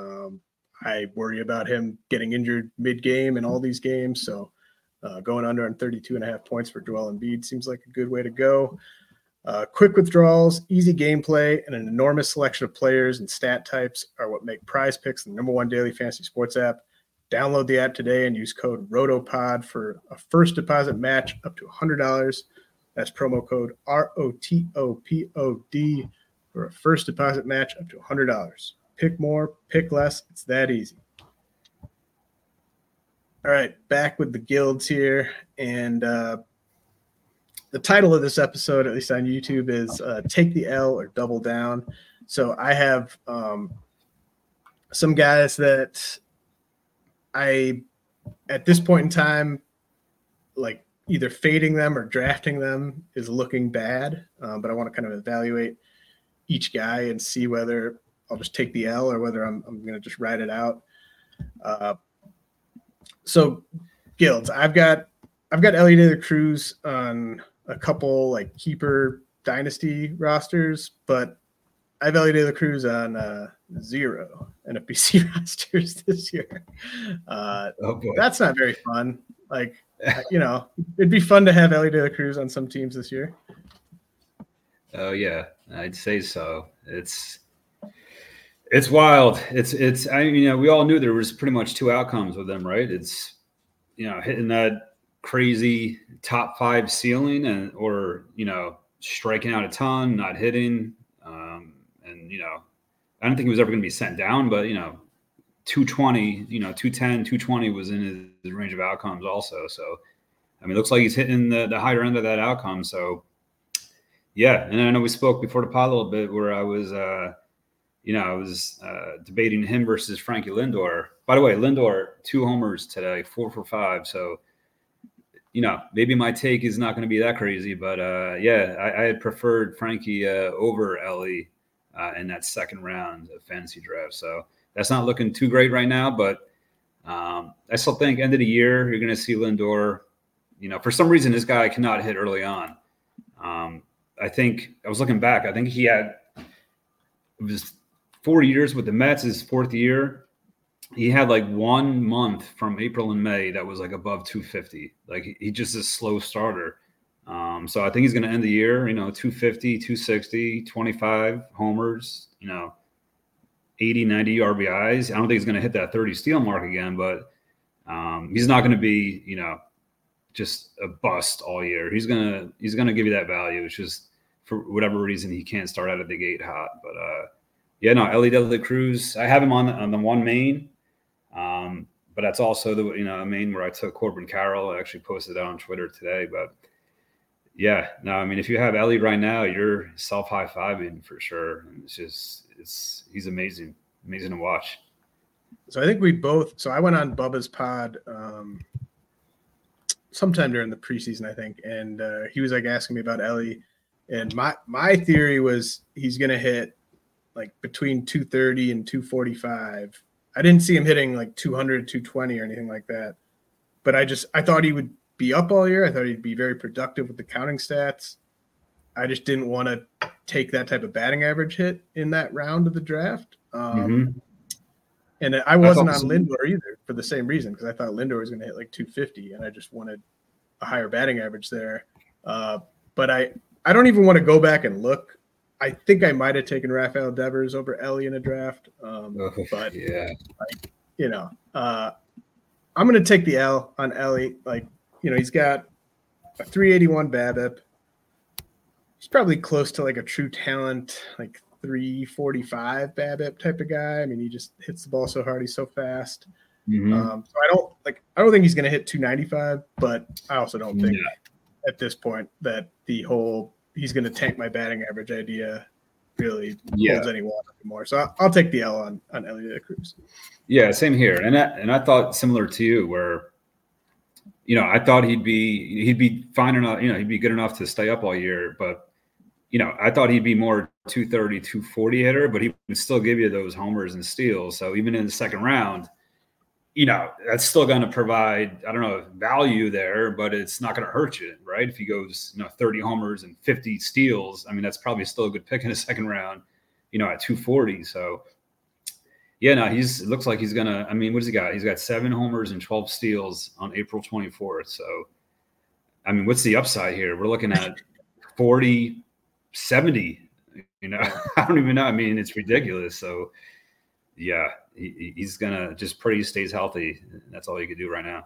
S2: I worry about him getting injured mid-game in all these games. So going under on 32.5 points for Joel Embiid seems like a good way to go. Quick withdrawals, easy gameplay, and an enormous selection of players and stat types are what make Prize Picks the #1 daily fantasy sports app. Download the app today and use code ROTOPOD for a first deposit match up to $100. That's promo code ROTOPOD for a first deposit match up to $100. Pick more, pick less. It's that easy. All right, back with the guilds here. And the title of this episode, at least on YouTube, is Take the L or Double Down. So I have some guys that at this point in time, like either fading them or drafting them is looking bad. But I want to kind of evaluate each guy and see whether I'll just take the L or whether I'm going to just ride it out. So guilds, I've got Elly De La Cruz on a couple like keeper dynasty rosters, but I have Elly De La Cruz on 0 NFBC rosters this year. That's not very fun. Like, it'd be fun to have Elly De La Cruz on some teams this year.
S3: Oh yeah, I'd say so. It's wild. We all knew there was pretty much 2 outcomes with them, right? It's, hitting that crazy top 5 ceiling or striking out a ton, not hitting. I don't think he was ever going to be sent down, but 220, 210, 220 was in his range of outcomes also. So, it looks like he's hitting the higher end of that outcome. So yeah. And I know we spoke before the pod a little bit where I was, I was debating him versus Frankie Lindor. By the way, Lindor, 2 homers today, 4 for 5. So, maybe my take is not going to be that crazy, but I had preferred Frankie over Elly in that second round of fantasy draft. So that's not looking too great right now, but I still think end of the year, you're going to see Lindor, for some reason, this guy cannot hit early on. I think I was looking back. I think it was 4 years with the Mets, his 4th year. He had like 1 month from April and May that was like above 250. Like he just a slow starter. So I think he's going to end the year, 250, 260, 25 homers, 80, 90 RBIs. I don't think he's going to hit that 30 steal mark again, but he's not going to be, just a bust all year. He's going to give you that value. It's just for whatever reason he can't start out of the gate hot. But Elly De La Cruz, I have him on the one main. But that's also the a main where I took Corbin Carroll. I actually posted that on Twitter today. But yeah, no, if you have Elly right now, you're self high-fiving for sure. And he's amazing to watch.
S2: So I think I went on Bubba's pod sometime during the preseason, I think, and he was like asking me about Elly, And my theory was he's going to hit like between 230 and 245. I didn't see him hitting like 200, 220 or anything like that. But I thought he would be up all year. I thought he'd be very productive with the counting stats. I just didn't want to take that type of batting average hit in that round of the draft. And I wasn't on Lindor either for the same reason, because I thought Lindor was going to hit like 250, and I just wanted a higher batting average there. But I don't even want to go back and look. I think I might have taken Rafael Devers over Ellie in a draft. But yeah, I'm going to take the L on Ellie. Like, he's got a 381 BABIP. He's probably close to like a true talent, like 345 BABIP type of guy. I mean, he just hits the ball so hard. He's so fast. So I don't think he's going to hit 295, but I also don't think at this point that he's going to tank my batting average idea really holds any water anymore. So I'll take the L on Ellie De La Cruz.
S3: Yeah, same here. And I thought similar to you, where I thought he'd be fine enough. He'd be good enough to stay up all year, but I thought he'd be more 230, 240 hitter, but he would still give you those homers and steals. So even in the second round, that's still going to provide, I don't know, value there, but it's not going to hurt you, right? If he goes, 30 homers and 50 steals, I mean, that's probably still a good pick in the second round, at 240. So yeah, no, it looks like he's going to, I mean, what has he got? He's got 7 homers and 12 steals on April 24th. So, I mean, what's the upside here? We're looking at 40, 70, I don't even know. I mean, it's ridiculous. So yeah, he's going to just pray he stays healthy. That's all he could do right now.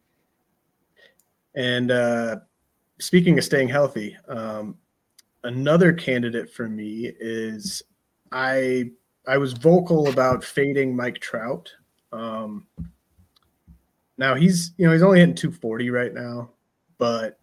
S2: And speaking of staying healthy, another candidate for me is I was vocal about fading Mike Trout. Now he's only hitting 240 right now, but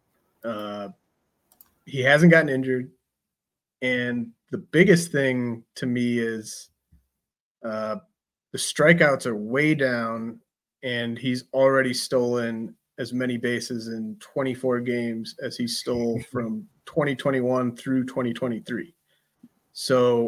S2: he hasn't gotten injured. And the biggest thing to me is the strikeouts are way down, and he's already stolen as many bases in 24 games as he stole from 2021 through 2023. So,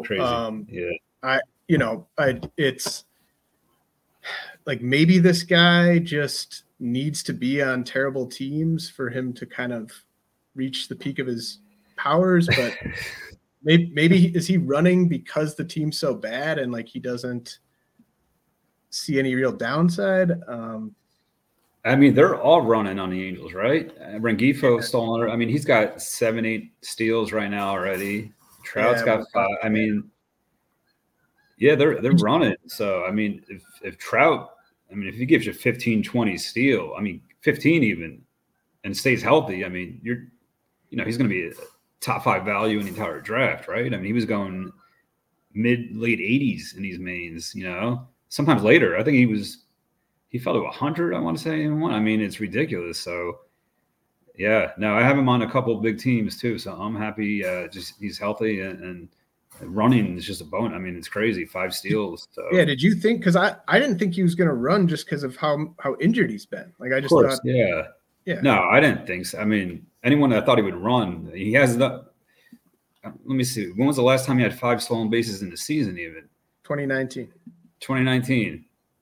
S2: it's like maybe this guy just needs to be on terrible teams for him to kind of reach the peak of his powers, but maybe is he running because the team's so bad and like he doesn't see any real downside?
S3: I mean, they're all running on the Angels, right? Rengifo stolen. I mean, he's got 7-8 steals right now already. Trout's got 5. I mean, yeah, they're running. So I mean, if Trout, I mean, if he gives you 15, 20 steal, I mean, 15 even, and stays healthy, I mean, he's going to be a top 5 value in the entire draft, right? I mean, he was going late 80s in these mains, sometimes later. I think he fell to 100, I want to say, in one. I mean, it's ridiculous. So yeah, no, I have him on a couple of big teams too. So I'm happy. Just he's healthy and running is just a bone. I mean, it's crazy. 5 steals. So.
S2: Yeah. Did you think, cause I didn't think he was going to run just because of how injured he's been. Like I just thought,
S3: yeah. No, I didn't think so. I mean, anyone that thought he would run, he has the. Let me see. When was the last time he had 5 stolen bases in the season? Even
S2: 2019.
S3: 2019.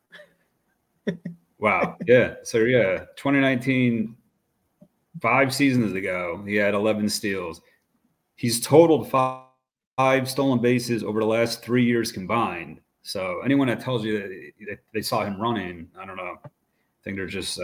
S3: Wow. Yeah. So yeah, 2019. 5 seasons ago, he had 11 steals. He's totaled 5 stolen bases over the last 3 years combined. So anyone that tells you that they saw him running, I don't know. I think they're just,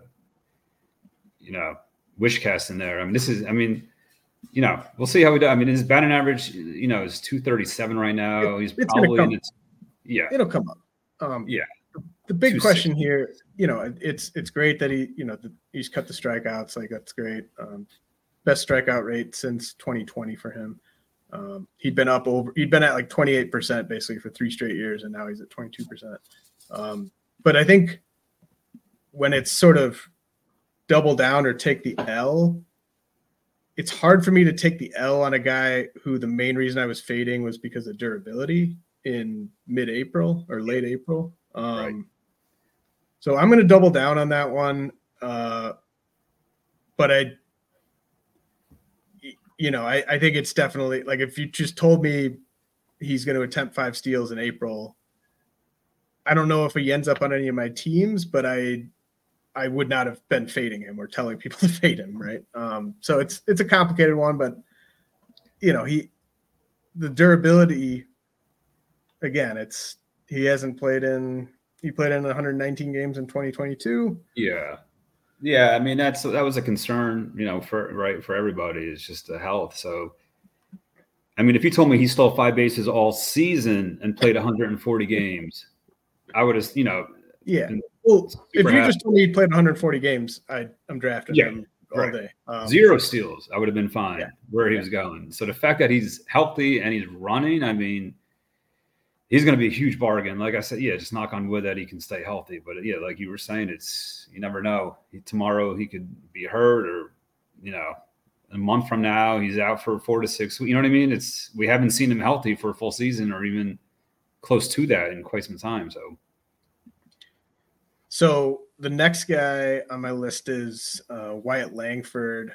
S3: wish casting there. I mean, we'll see how we do. I mean, his batting average, is 237 right now. He's probably
S2: it'll come up. The big question here, it's great that he's cut the strikeouts. Like that's great. Best strikeout rate since 2020 for him. He'd been at like 28% basically for 3 straight years, and now he's at 22%. But I think when it's sort of double down or take the L, it's hard for me to take the L on a guy who the main reason I was fading was because of durability in mid-April or late April. Right. So I'm going to double down on that one. But I think it's definitely like if you just told me he's going to attempt 5 steals in April, I don't know if he ends up on any of my teams, but I would not have been fading him or telling people to fade him, right? So it's a complicated one, but the durability, again, he played in 119 games in 2022.
S3: Yeah. I mean, that was a concern, for everybody. It's just the health. So, I mean, if you told me he stole 5 bases all season and played 140 games, I would have,
S2: yeah. Well, if you just told me he played 140 games, I'm drafting him all day.
S3: 0 steals, I would have been fine where he was going. So the fact that he's healthy and he's running, I mean, he's going to be a huge bargain. Like I said, just knock on wood that he can stay healthy. But like you were saying, you never know. Tomorrow he could be hurt, or a month from now he's out for 4 to 6 weeks. You know what I mean? We haven't seen him healthy for a full season or even close to that in quite some time.
S2: So the next guy on my list is Wyatt Langford.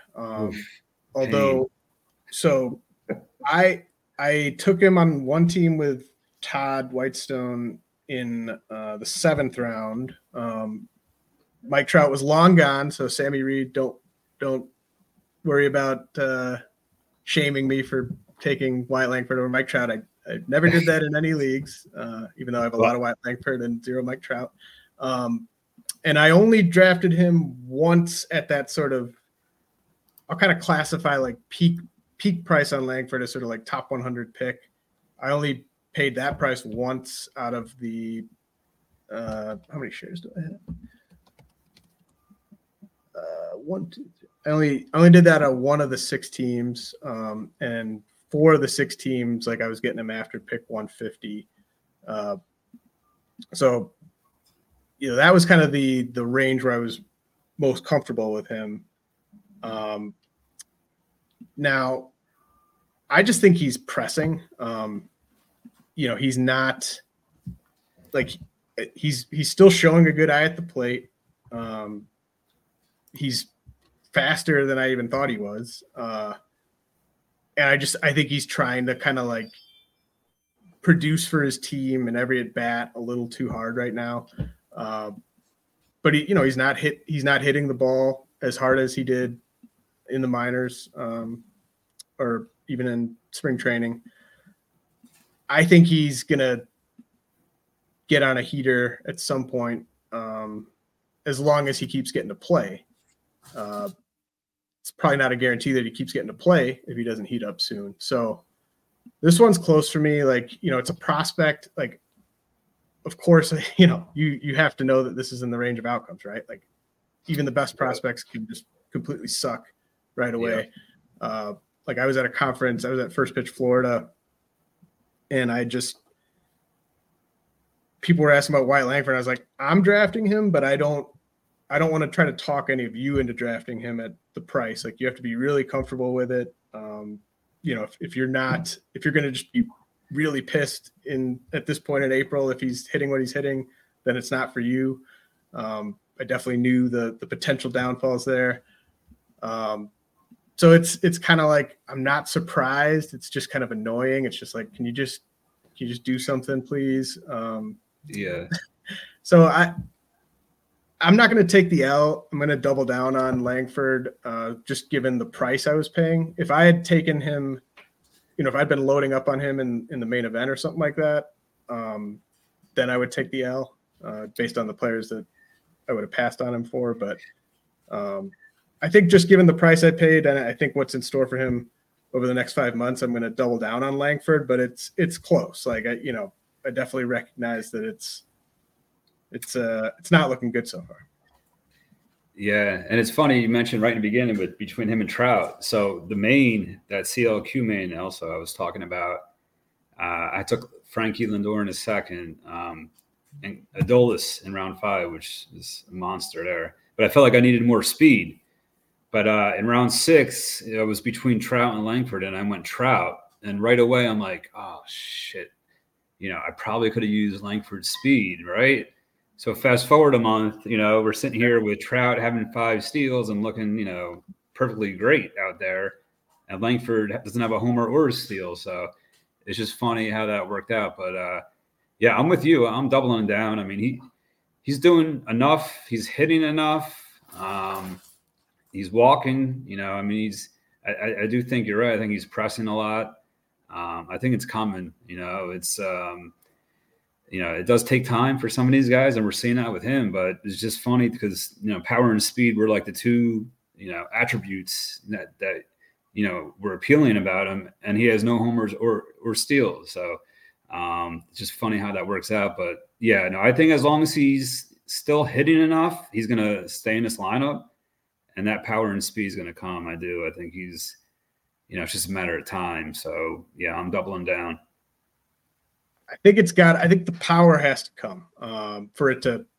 S2: I took him on one team with Todd Whitestone in the 7th round. Mike Trout was long gone, so Sammy Reed, don't worry about shaming me for taking Wyatt Langford over Mike Trout. I never did that in any leagues, even though I have a lot of Wyatt Langford and 0 Mike Trout. And I only drafted him once at that sort of, I'll kind of classify like peak price on Langford as sort of like top 100 pick. I only paid that price once out of the, how many shares do I have? 1, 2, 3. I only did that at one of the 6 teams. And 4 of the 6 teams, like I was getting him after pick 150. So, that was kind of the range where I was most comfortable with him. Now, I just think he's pressing. He's not like he's still showing a good eye at the plate. He's faster than I even thought he was. And I think he's trying to kind of like produce for his team and every at bat a little too hard right now. But he's not hitting the ball as hard as he did in the minors, or even in spring training. I think he's gonna get on a heater at some point, as long as he keeps getting to play. It's probably not a guarantee that he keeps getting to play if he doesn't heat up soon. So this one's close for me. Like, it's a prospect. Like, of course, you have to know that this is in the range of outcomes, right? Like, even the best prospects can just completely suck right away. Yeah. Like I was at a conference, I was at First Pitch Florida, and people were asking about Wyatt Langford. And I was like, I'm drafting him, but I don't want to try to talk any of you into drafting him at the price. Like, you have to be really comfortable with it. If you're going to just be really pissed at this point in April, if he's hitting what he's hitting, then it's not for you. I definitely knew the potential downfalls there. So it's kind of like, I'm not surprised. It's just kind of annoying. It's just like, can you just do something, please?
S3: Yeah.
S2: So I'm not going to take the L. I'm going to double down on Langford, just given the price I was paying. If I had taken him, if I'd been loading up on him in the main event or something like that, then I would take the L based on the players that I would have passed on him for. But I think just given the price I paid, and I think what's in store for him over the next 5 months, I'm going to double down on Langford. But it's close. Like I definitely recognize that it's not looking good so far.
S3: Yeah, and it's funny you mentioned right in the beginning, but between him and Trout. So the main, that CLQ main, also I was talking about. I took Frankie Lindor in a second, and Adolis in round 5, which is a monster there. But I felt like I needed more speed. But in round 6, it was between Trout and Langford, and I went Trout. And right away, I'm like, oh shit, I probably could have used Langford's speed, right? So fast forward a month, we're sitting here with Trout having 5 steals and looking, perfectly great out there. and Langford doesn't have a homer or a steal. So it's just funny how that worked out. But yeah, I'm with you. I'm doubling down. I mean, he's doing enough. He's hitting enough. He's walking. I mean, I do think you're right. I think he's pressing a lot. I think it's coming. It's it does take time for some of these guys, and we're seeing that with him. But it's just funny because power and speed were like the two attributes that were appealing about him, and he has no homers or steals. So it's just funny how that works out. But yeah, no, I think as long as he's still hitting enough, he's gonna stay in this lineup, and that power and speed is gonna come. I think he's it's just a matter of time. So yeah, I'm doubling down.
S2: I think the power has to come for it to,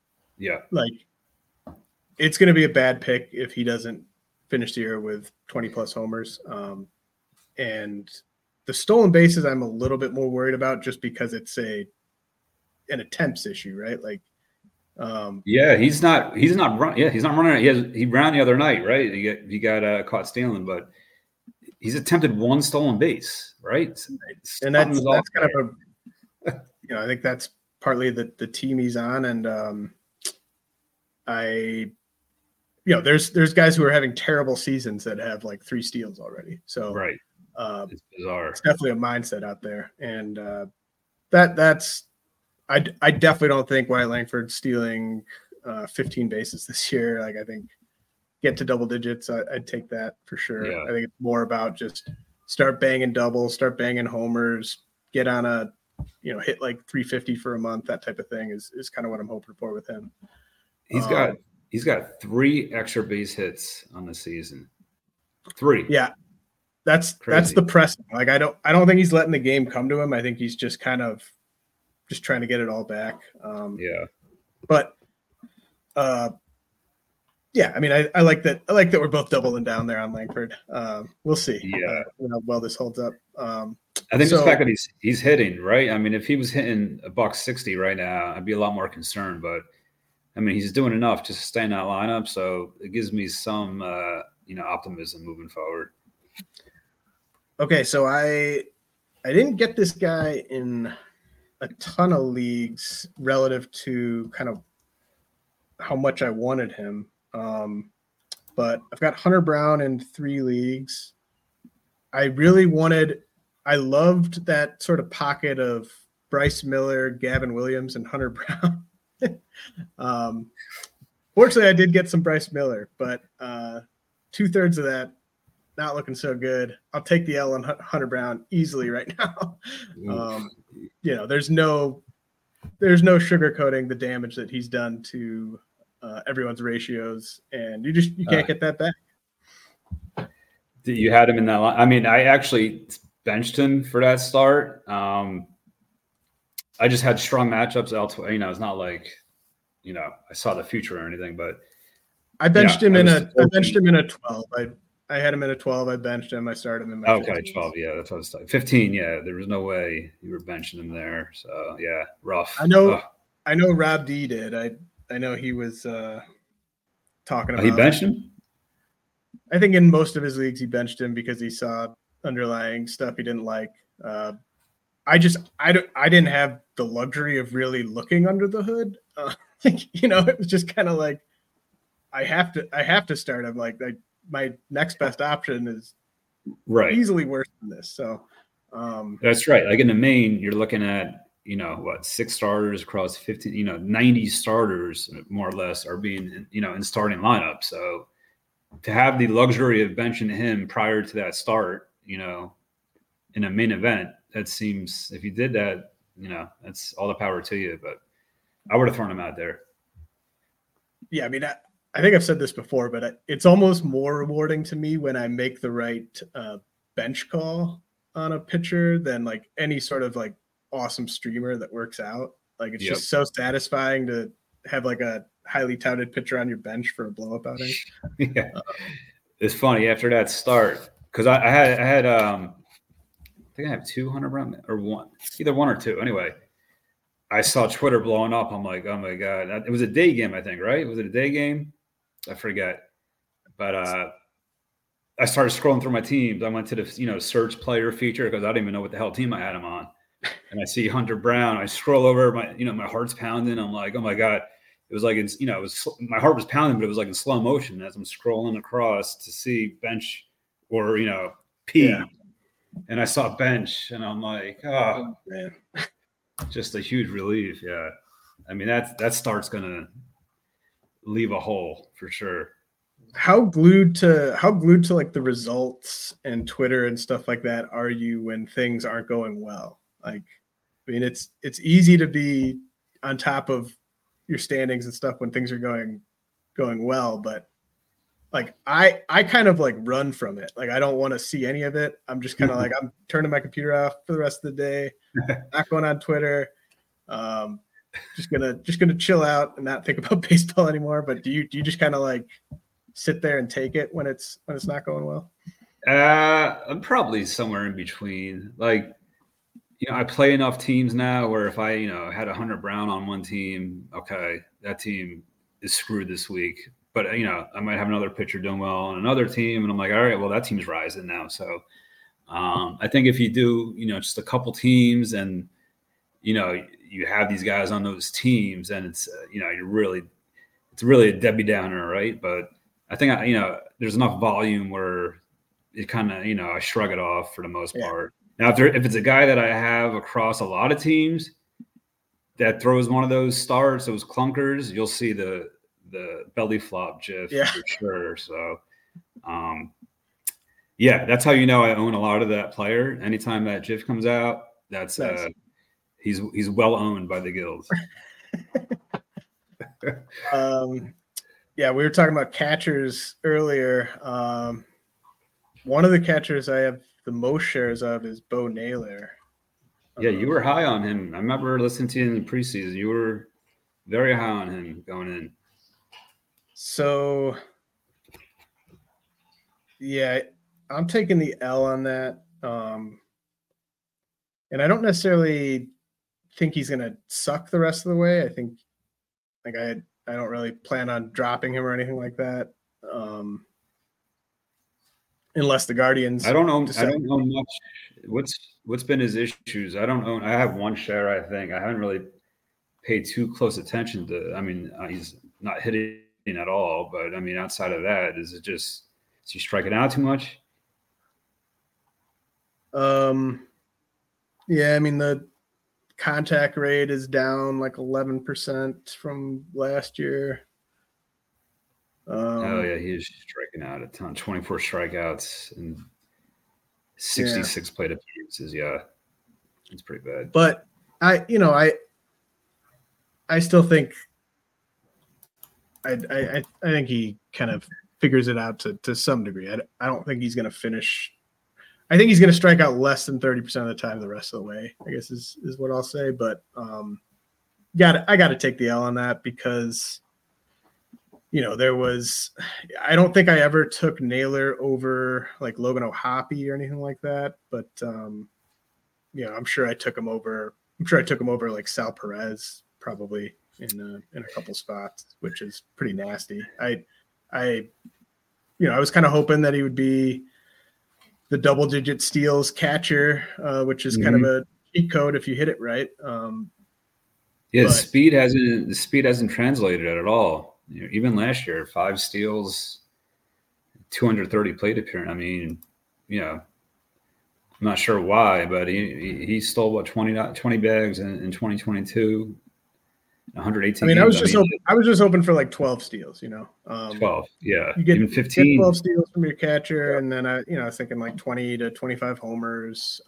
S2: it's going to be a bad pick if he doesn't finish the year with 20 plus homers. And the stolen bases, I'm a little bit more worried about just because it's an attempts issue, right? Like,
S3: he's not running. Yeah, he's not running. He ran the other night, right? He got caught stealing, but he's attempted one stolen base, right?
S2: And that's kind of I think that's partly the team he's on. And there's guys who are having terrible seasons that have like 3 steals already. So
S3: right. It's bizarre.
S2: It's definitely a mindset out there. And I definitely don't think Wyatt Langford stealing 15 bases this year. Like, I think get to double digits, I'd take that for sure. Yeah. I think it's more about just start banging doubles, start banging homers, get on a hit like 350 for a month. That type of thing is kind of what I'm hoping for with him.
S3: He's got 3 extra base hits on the season. 3.
S2: Yeah. That's the press. Like, I don't think he's letting the game come to him. I think he's just kind of just trying to get it all back. But yeah, I mean, I like that. I like that we're both doubling down there on Langford. We'll see.
S3: Yeah,
S2: how well this holds up.
S3: I think the fact that he's hitting, right? I mean, if he was hitting $160 right now, I'd be a lot more concerned. But I mean, he's doing enough just to stay in that lineup, so it gives me some optimism moving forward.
S2: Okay, so I didn't get this guy in a ton of leagues relative to kind of how much I wanted him. But I've got Hunter Brown in 3 leagues. I loved that sort of pocket of Bryce Miller, Gavin Williams, and Hunter Brown. Fortunately, I did get some Bryce Miller, but 2/3 of that not looking so good. I'll take the L on Hunter Brown easily right now. There's no sugarcoating the damage that he's done to everyone's ratios, and you can't get that back.
S3: You had him in that line. I mean, I actually benched him for that start. I just had strong matchups elsewhere. It's not like, I saw the future or anything, but
S2: I benched him in a 12. I had him in a 12. I benched him. I started him in my
S3: 15. 12. Yeah, that's what I was saying. 15. Yeah, there was no way you were benching him there. So yeah, rough.
S2: I know Rob D did. I know he was talking about.
S3: He benched him?
S2: I think in most of his leagues he benched him because he saw underlying stuff he didn't like. I didn't have the luxury of really looking under the hood. It was just kind of like I have to start him. Like my next best option is easily worse than this. So
S3: that's right. Like in the main, you're looking at 6 starters across 15, 90 starters more or less are being, in starting lineup. So to have the luxury of benching him prior to that start, in a main event, that seems, if you did that, that's all the power to you. But I would have thrown him out there.
S2: Yeah. I mean, I think I've said this before, but it's almost more rewarding to me when I make the right bench call on a pitcher than like any sort of like awesome streamer that works out. Like it's just so satisfying to have like a highly touted pitcher on your bench for a blow up outing.
S3: Yeah. It's funny after that start because I had I think I have 200 Brown or either 1 or 2. Anyway, I saw Twitter blowing up. I'm like, oh my God. It was a day game, I think, right? Was it a day game? I forget. But I started scrolling through my teams. I went to the search player feature because I didn't even know what the hell team I had him on. And I see Hunter Brown. I scroll over, my heart's pounding. I'm like, oh my God. It was like my heart was pounding, but it was like in slow motion as I'm scrolling across to see bench or P. Yeah. And I saw bench, and I'm like, oh man, just a huge relief. Yeah, I mean that start's gonna leave a hole for sure.
S2: How glued to like the results and Twitter and stuff like that are you when things aren't going well? Like, I mean, it's easy to be on top of your standings and stuff when things are going well, but like I kind of like run from it. Like I don't want to see any of it. I'm just kind of like, I'm turning my computer off for the rest of the day. Not going on Twitter. Just gonna chill out and not think about baseball anymore. But do you just kind of like sit there and take it when it's not going well?
S3: I'm probably somewhere in between. Like, I play enough teams now where if I, had a Hunter Brown on one team, okay, that team is screwed this week. But, I might have another pitcher doing well on another team, and I'm like, all right, well, that team's rising now. So I think if you do, just a couple teams and, you have these guys on those teams, and it's, it's really a Debbie Downer, right? But I think, there's enough volume where it kind of, I shrug it off for the most part. Now, if it's a guy that I have across a lot of teams that throws one of those starts, those clunkers, you'll see the belly flop GIF for sure. So, that's how I own a lot of that player. Anytime that GIF comes out, that's nice. He's well owned by the guilds.
S2: We were talking about catchers earlier. One of the catchers I have the most shares of is Bo Naylor.
S3: Yeah, you were high on him. I remember listening to you in the preseason. You were very high on him going in.
S2: So, I'm taking the L on that. And I don't necessarily think he's going to suck the rest of the way. I think I don't really plan on dropping him or anything like that. Unless the Guardians.
S3: I don't know much. What's been his issues? I don't own. I have one share. I think I haven't really paid too close attention to. I mean, he's not hitting at all. But I mean, outside of that, is he striking out too much?
S2: I mean the contact rate is down like 11% from last year.
S3: He's striking out a ton. 24 strikeouts and 66 plate appearances. Yeah, it's pretty bad.
S2: But I still think I think he kind of figures it out to some degree. I don't think he's going to finish. I think he's going to strike out less than 30% of the time the rest of the way, I guess is what I'll say. But I got to take the L on that because I don't think I ever took Naylor over like Logan O'Hoppe or anything like that. But, I'm sure I took him over. I'm sure I took him over like Sal Perez probably in a couple spots, which is pretty nasty. I was kind of hoping that he would be the double-digit steals catcher, which is kind of a cheat code if you hit it right.
S3: The speed hasn't translated at all. Even last year, 5 steals, 230 plate appearance. I mean, I'm not sure why, but he stole 20 bags in 2022. 118.
S2: I mean, I was just hoping for like 12 steals.
S3: 12, yeah.
S2: You get
S3: even 15.
S2: 12 steals from your catcher, and then I was thinking like 20 to 25 homers.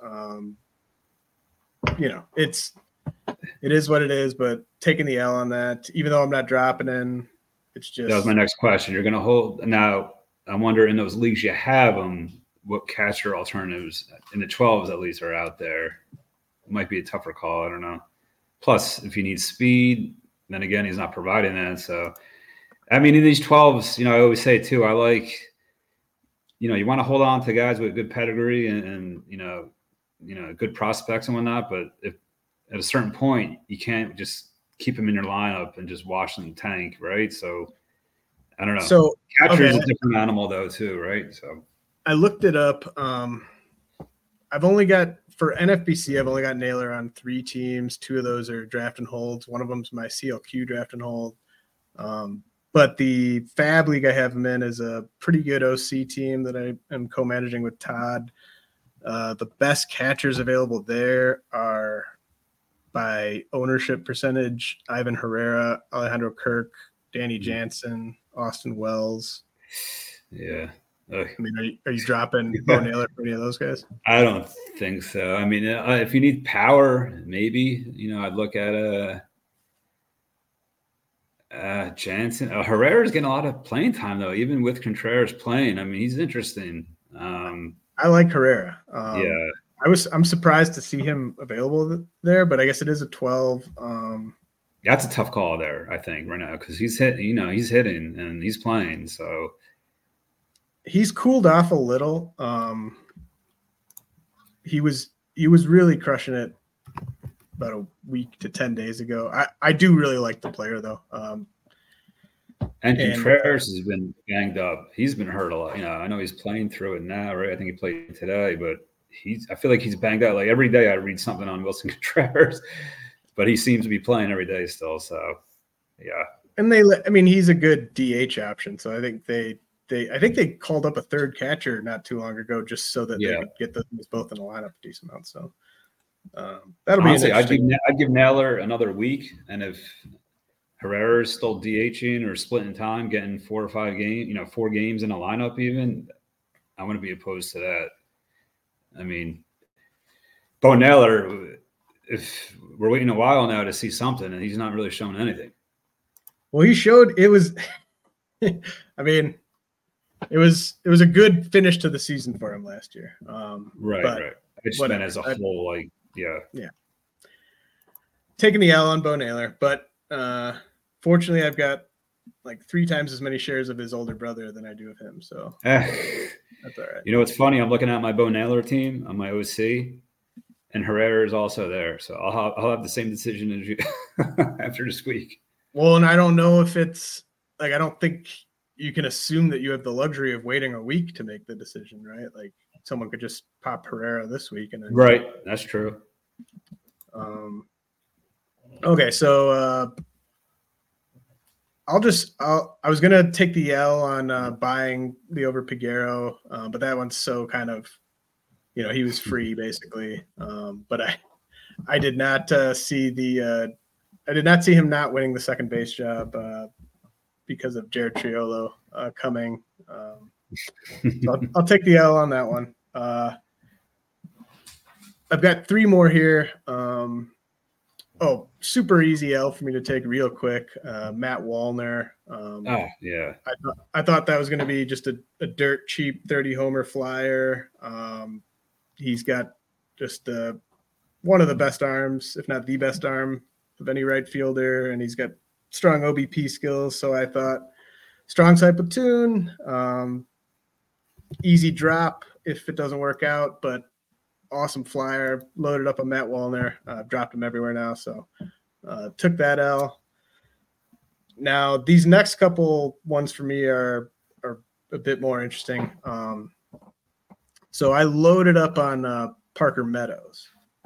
S2: It is what it is, but taking the L on that, even though I'm not dropping in. It's just
S3: that was my next question. You're going to hold now. I wonder in those leagues you have them, what catcher alternatives in the 12s at least are out there. It might be a tougher call. I don't know. Plus, if you need speed, then again, he's not providing that. So, I mean, in these 12s, I always say too, I like, you want to hold on to guys with good pedigree and good prospects and whatnot. But if at a certain point, you can't just keep him in your lineup and just watch them tank, right? So I don't know.
S2: So
S3: catcher is a different animal though, too, right? So
S2: I looked it up. I've only got for NFBC. I've only got Naylor on 3 teams. 2 of those are draft and holds. One of them's my CLQ draft and hold. But the Fab League I have him in is a pretty good OC team that I am co-managing with Todd. The best catchers available there are by ownership percentage: Ivan Herrera, Alejandro Kirk, Danny Jansen, Austin Wells.
S3: Yeah.
S2: I mean, are you dropping Bo Naylor for any of those guys?
S3: I don't think so. I mean, if you need power, maybe, I'd look at Jansen. Herrera's getting a lot of playing time, though, even with Contreras playing. I mean, he's interesting.
S2: I like Herrera.
S3: Yeah.
S2: I'm surprised to see him available there, but I guess it is a 12.
S3: That's a tough call there, I think, right now, because he's hitting and he's playing. So
S2: he's cooled off a little. He was really crushing it about a week to 10 days ago. I do really like the player though.
S3: And Contreras has been banged up. He's been hurt a lot. I know he's playing through it now, right? I think he played today, but I feel like he's banged out. Like every day I read something on Wilson Contreras, but he seems to be playing every day still. So yeah. And
S2: he's a good DH option. So I think they called up a third catcher not too long ago just so that they could get those both in the lineup a decent amount. So that'll
S3: honestly,
S2: be interesting.
S3: I'd give Naylor another week, and if Herrera is still DHing or splitting time, getting 4 or 5 games, 4 games in a lineup, even I wouldn't be opposed to that. I mean, Bo Naylor, if we're waiting a while now to see something, and he's not really showing anything.
S2: Well, he showed it was. I mean. It was a good finish to the season for him last year.
S3: Right. It's been as a whole, yeah.
S2: Taking the L on Bo Naylor, but fortunately, I've got 3 times as many shares of his older brother than I do of him. So that's all right.
S3: It's funny. I'm looking at my Bo Naylor team on my OC, and Herrera is also there. So I'll have the same decision as you after this week.
S2: Well, and I don't know if it's I don't think you can assume that you have the luxury of waiting a week to make the decision, right? Like someone could just pop Herrera this week and then
S3: right. That's true.
S2: Okay. So I was going to take the L on buying the over Piguero, but that one's so kind of, he was free basically. But I did not see I did not see him not winning the second base job, because of Jared Triolo coming. So I'll take the L on that one. I've got 3 more here. Super easy L for me to take real quick. Matt Wallner. I thought that was going to be just a dirt cheap 30 homer flyer. He's got just one of the best arms, if not the best arm of any right fielder, and he's got strong OBP skills. So I thought strong side platoon, easy drop if it doesn't work out, but awesome flyer, loaded up on Matt Wallner. I've dropped him everywhere now. So took that L. Now these next couple ones for me are a bit more interesting. So I loaded up on Parker Meadows.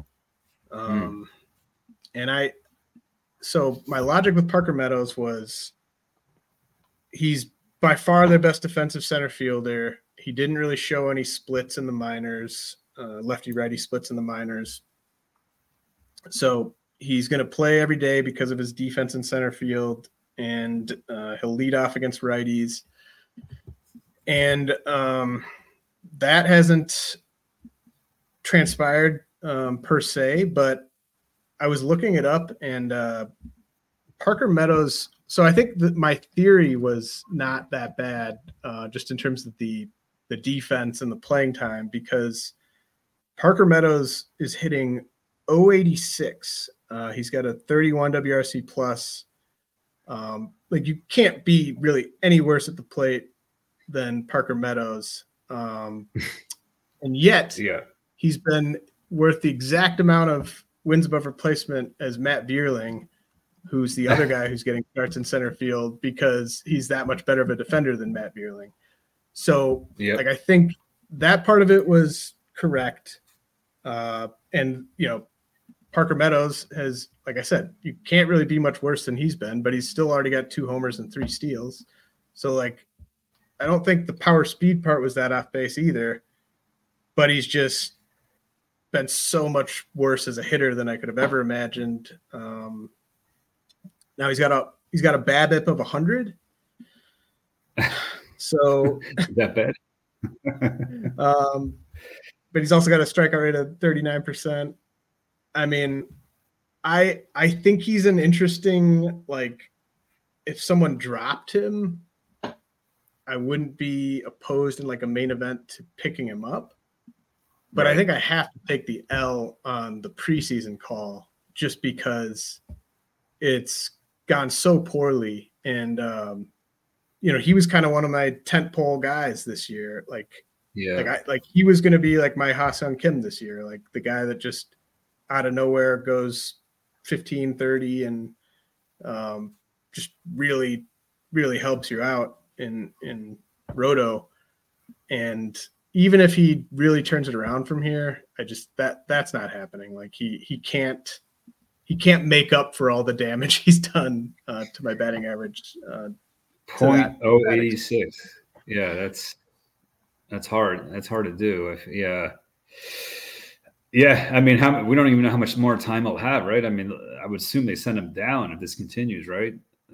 S2: So my logic with Parker Meadows was he's by far their best defensive center fielder. He didn't really show any splits in the minors, lefty-righty splits in the minors. So he's going to play every day because of his defense in center field, and he'll lead off against righties. And that hasn't transpired per se, but I was looking it up, and Parker Meadows. So I think that my theory was not that bad, just in terms of the defense and the playing time, because Parker Meadows is hitting 086. He's got a 31 WRC plus. You can't be really any worse at the plate than Parker Meadows. And yet he's been worth the exact amount of wins above replacement as Matt Vierling, who's the other guy who's getting starts in center field because he's that much better of a defender than Matt Vierling. So I think that part of it was correct. And, Parker Meadows has, like I said, you can't really be much worse than he's been, but he's still already got 2 homers and 3 steals. So, like, I don't think the power speed part was that off base either, but he's just been so much worse as a hitter than I could have ever imagined. Now he's got a BABIP of 100. So
S3: is that bad?
S2: But he's also got a strikeout rate of 39%. I mean, I think he's an interesting, like, if someone dropped him, I wouldn't be opposed in like a main event to picking him up. But right. I think I have to take the L on the preseason call just because it's gone so poorly. And, he was kind of one of my tentpole guys this year. He was going to be like my Ha-Seong Kim this year, like the guy that just out of nowhere goes 15, 30 and just really, really helps you out in Roto. And even if he really turns it around from here, that's not happening. Like he can't make up for all the damage he's done to my batting average.
S3: 0.086. Yeah, that's hard. That's hard to do. Yeah. I mean, we don't even know how much more time he'll have, right? I mean, I would assume they send him down if this continues, right?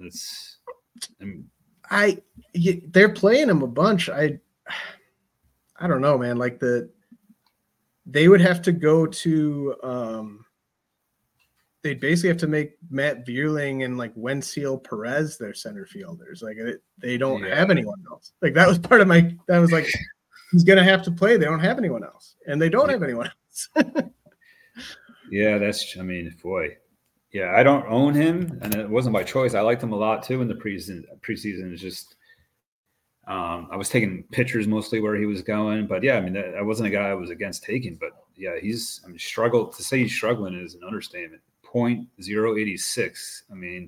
S2: They're playing him a bunch. I don't know, man. Like they would have to go to they'd basically have to make Matt Vierling and like Wensiel Perez their center fielders. Like they don't have anyone else. Like that was part of that was like he's gonna have to play. They don't have anyone else, and they don't have anyone else.
S3: Yeah, boy. Yeah, I don't own him, and it wasn't by choice. I liked him a lot too in the preseason. It's just I was taking pictures mostly where he was going, but yeah, I mean, I wasn't a guy I was against taking, but yeah, struggled. To say he's struggling is an understatement. 0.086. I mean,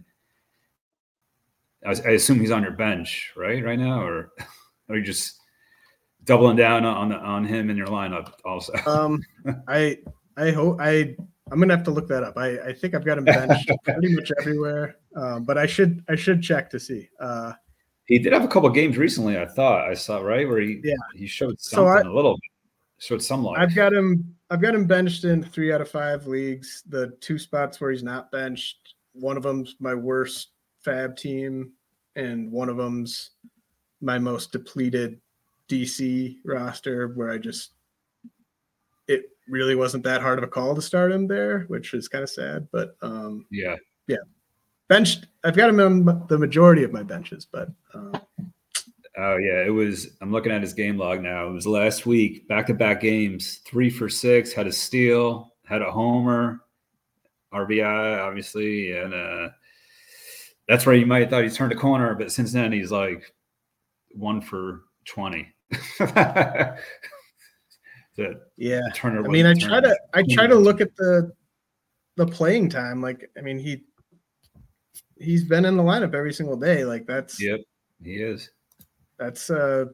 S3: I assume he's on your bench right now, or are you just doubling down on him in your lineup also?
S2: I hope I'm gonna have to look that up. I think I've got him benched pretty much everywhere, but I should check to see.
S3: He did have a couple of games recently. I thought I saw right where he showed something a little bit. Showed some life. I've got him benched in 3 out of 5 leagues. The 2 spots where he's not benched, one of them's my worst fab team, and one of them's my most depleted DC roster, where it really wasn't that hard of a call to start him there, which is kind of sad. But yeah, benched. I've got him on the majority of my benches, but. Oh yeah, it was. I'm looking at his game log now. It was last week, back-to-back games, 3 for 6, had a steal, had a homer, RBI, obviously, and that's where you might have thought he turned a corner, but since then he's like 1 for 20.
S2: Yeah, I mean, I try to look at the playing time. Like, I mean, he's been in the lineup every single day. Like that's.
S3: Yep, he is.
S2: That's
S3: but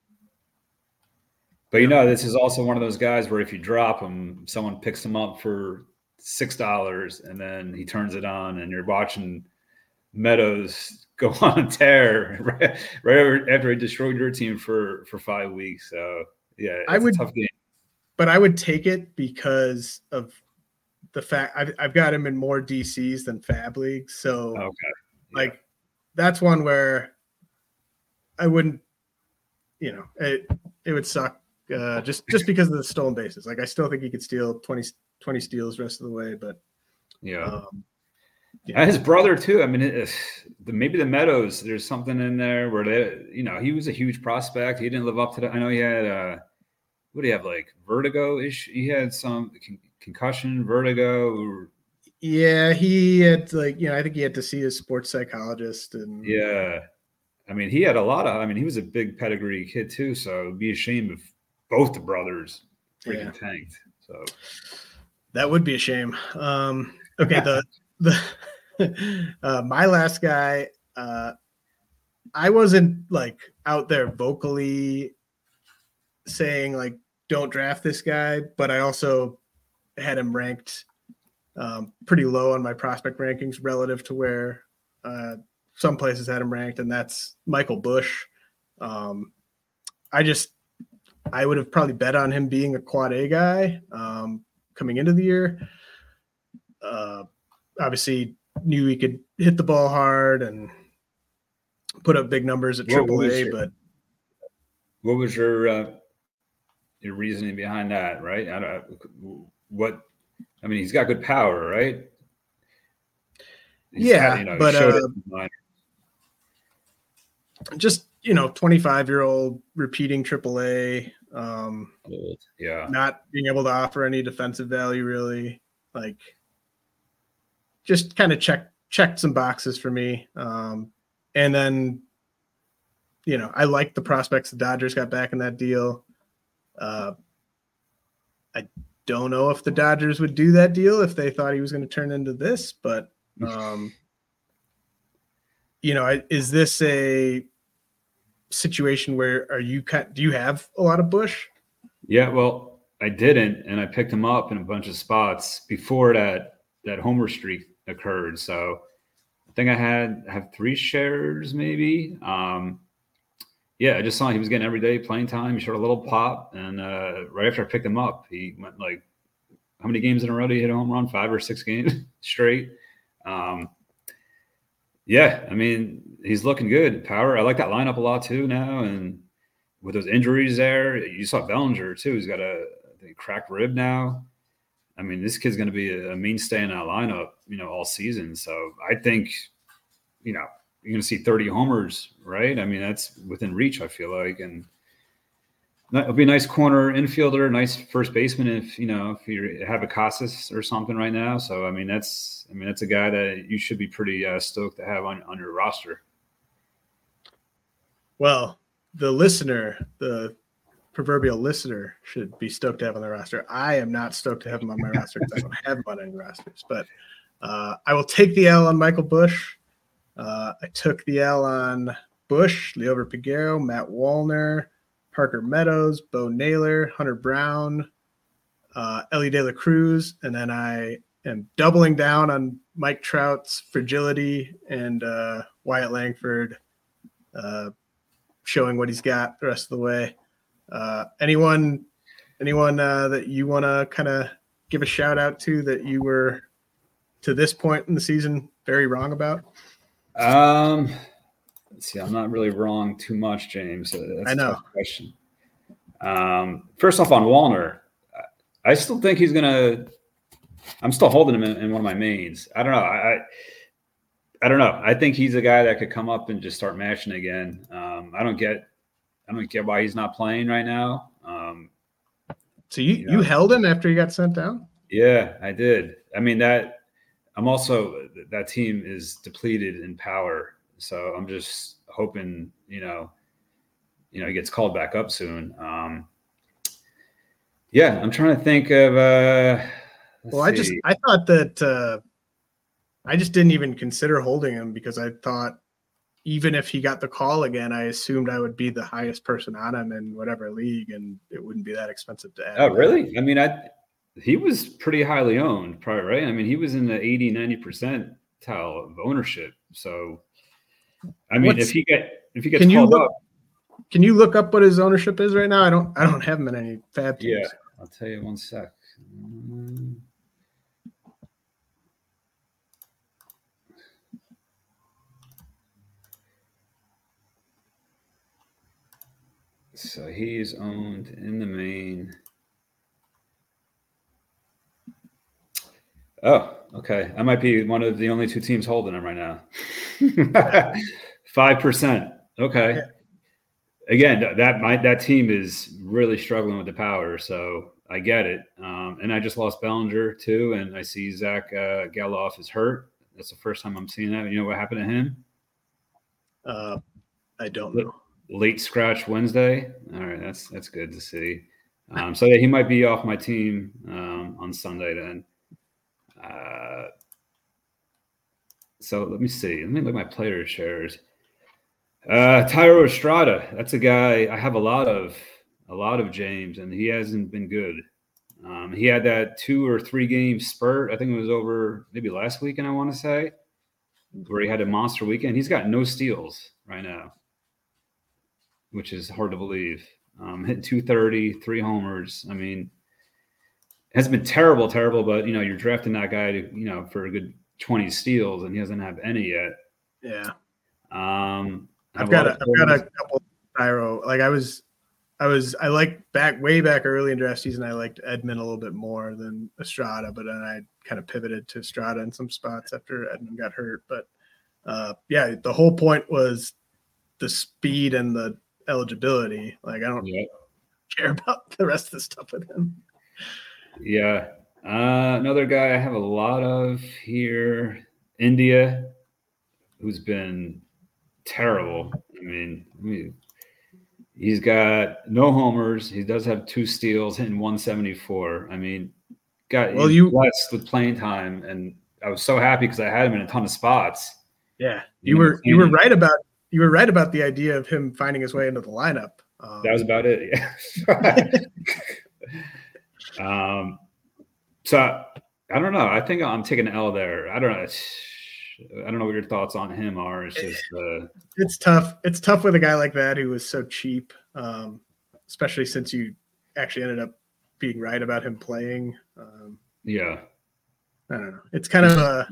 S3: this is also one of those guys where if you drop him, someone picks him up for $6 and then he turns it on and you're watching Meadows go on a tear right after he destroyed your team for 5 weeks. So yeah, it's a tough game.
S2: But I would take it because of the fact I've got him in more DCs than Fab leagues. So that's one where I wouldn't, it would suck just because of the stolen bases. Like I still think he could steal 20 steals the rest of the way, but
S3: his brother too. I mean, maybe the Meadows, there's something in there where he was a huge prospect. He didn't live up to that. I know he had what do you have, like vertigo issue? He had some concussion, vertigo.
S2: Yeah, he had I think he had to see his sports psychologist and
S3: I mean, he had a lot of. I mean, he was a big pedigree kid too, so it'd be a shame if both the brothers freaking tanked. So
S2: that would be a shame. Okay, the my last guy, I wasn't like out there vocally saying like, don't draft this guy, but I also had him ranked pretty low on my prospect rankings relative to where some places had him ranked, and that's Michael Busch. I would have probably bet on him being a quad A guy coming into the year. Obviously knew he could hit the ball hard and put up big numbers at AAA, but
S3: what was your reasoning behind that? Right. He's got good power, right?
S2: Just 25-year-old repeating AAA, not being able to offer any defensive value really, like just kind of checked some boxes for me. And then, I like the prospects the Dodgers got back in that deal. I don't know if the Dodgers would do that deal if they thought he was going to turn into this, but is this a situation where do you have a lot of Busch?
S3: Yeah, well, I didn't, and I picked him up in a bunch of spots before that homer streak occurred. So I think I have 3 shares maybe. I just saw he was getting everyday playing time. He showed a little pop, and right after I picked him up, he went like, how many games in a row did he hit a home run? 5 or 6 games straight. He's looking good. Power. I like that lineup a lot too now. And with those injuries there, you saw Bellinger too. He's got a cracked rib now. I mean, this kid's going to be a mainstay in that lineup, all season. So I think, you're going to see 30 homers, right? I mean, that's within reach, I feel like. And it'll be a nice corner infielder, nice first baseman if you have a Casas or something right now. So, that's a guy that you should be pretty stoked to have on your roster.
S2: Well, the proverbial listener should be stoked to have on the roster. I am not stoked to have him on my roster because I don't have him on any rosters. But I will take the L on Michael Busch. I took the L on Busch, Liover Peguero, Matt Wallner, Parker Meadows, Bo Naylor, Hunter Brown, Ellie De La Cruz, and then I am doubling down on Mike Trout's fragility and Wyatt Langford showing what he's got the rest of the way. Anyone that you want to kind of give a shout out to that you were to this point in the season very wrong about?
S3: Let's see. I'm not really wrong too much, James. That's
S2: I know.
S3: A tough question. First off, on Wallner, I still think he's gonna. I'm still holding him in one of my mains. I don't know. I don't know. I think he's a guy that could come up and just start mashing again. I don't get why he's not playing right now.
S2: So you held him after he got sent down?
S3: Yeah, I did. That team is depleted in power. So I'm just hoping, he gets called back up soon. I'm trying to think of. I thought that I just didn't even consider holding him because I thought even if he got the call again, I assumed I would be the highest person on him in whatever league, and it wouldn't be that expensive to add. Oh, really? He was pretty highly owned prior, right? He was in the 80-90% of ownership. So, if he gets called up,
S2: can you look up what his ownership is right now? I don't have him in any fab teams.
S3: Yeah, I'll tell you one sec. So he's owned in the main. Oh, okay. I might be one of the only 2 teams holding him right now. 5%. Okay. Yeah. Again, that team is really struggling with the power, so I get it. And I just lost Bellinger too, and I see Zach Gelof is hurt. That's the first time I'm seeing that. You know what happened to him?
S2: I don't know.
S3: Late scratch Wednesday. All right, that's good to see. So yeah, he might be off my team on Sunday then. So let me see. Let me look at my player shares. Thairo Estrada. That's a guy I have a lot of. and he hasn't been good. He had that 2 or 3 game spurt. I think it was over maybe last weekend, I want to say, where he had a monster weekend. He's got no steals right now, which is hard to believe. Hit 230, 3 homers. I mean, it has been terrible, but you're drafting that guy to, for a good 20 steals, and he doesn't have any yet.
S2: Yeah.
S3: I've
S2: got a couple Thairo. Like I liked way back early in draft season, I liked Edman a little bit more than Estrada, but then I kind of pivoted to Estrada in some spots after Edman got hurt. But the whole point was the speed and the eligibility. Like I don't care about the rest of the stuff with him.
S3: Yeah. Another guy I have a lot of here, India, who's been terrible. I mean, he's got no homers. He does have 2 steals, hitting 174. I mean, he's blessed with playing time, and I was so happy because I had him in a ton of spots.
S2: Yeah, you were right about the idea of him finding his way into the lineup.
S3: That was about it. Yeah. So I don't know. I think I'm taking an L there. I don't know what your thoughts on him are. It's just
S2: it's tough. It's tough with a guy like that who was so cheap, especially since you actually ended up being right about him playing.
S3: Yeah,
S2: I don't know. It's kind of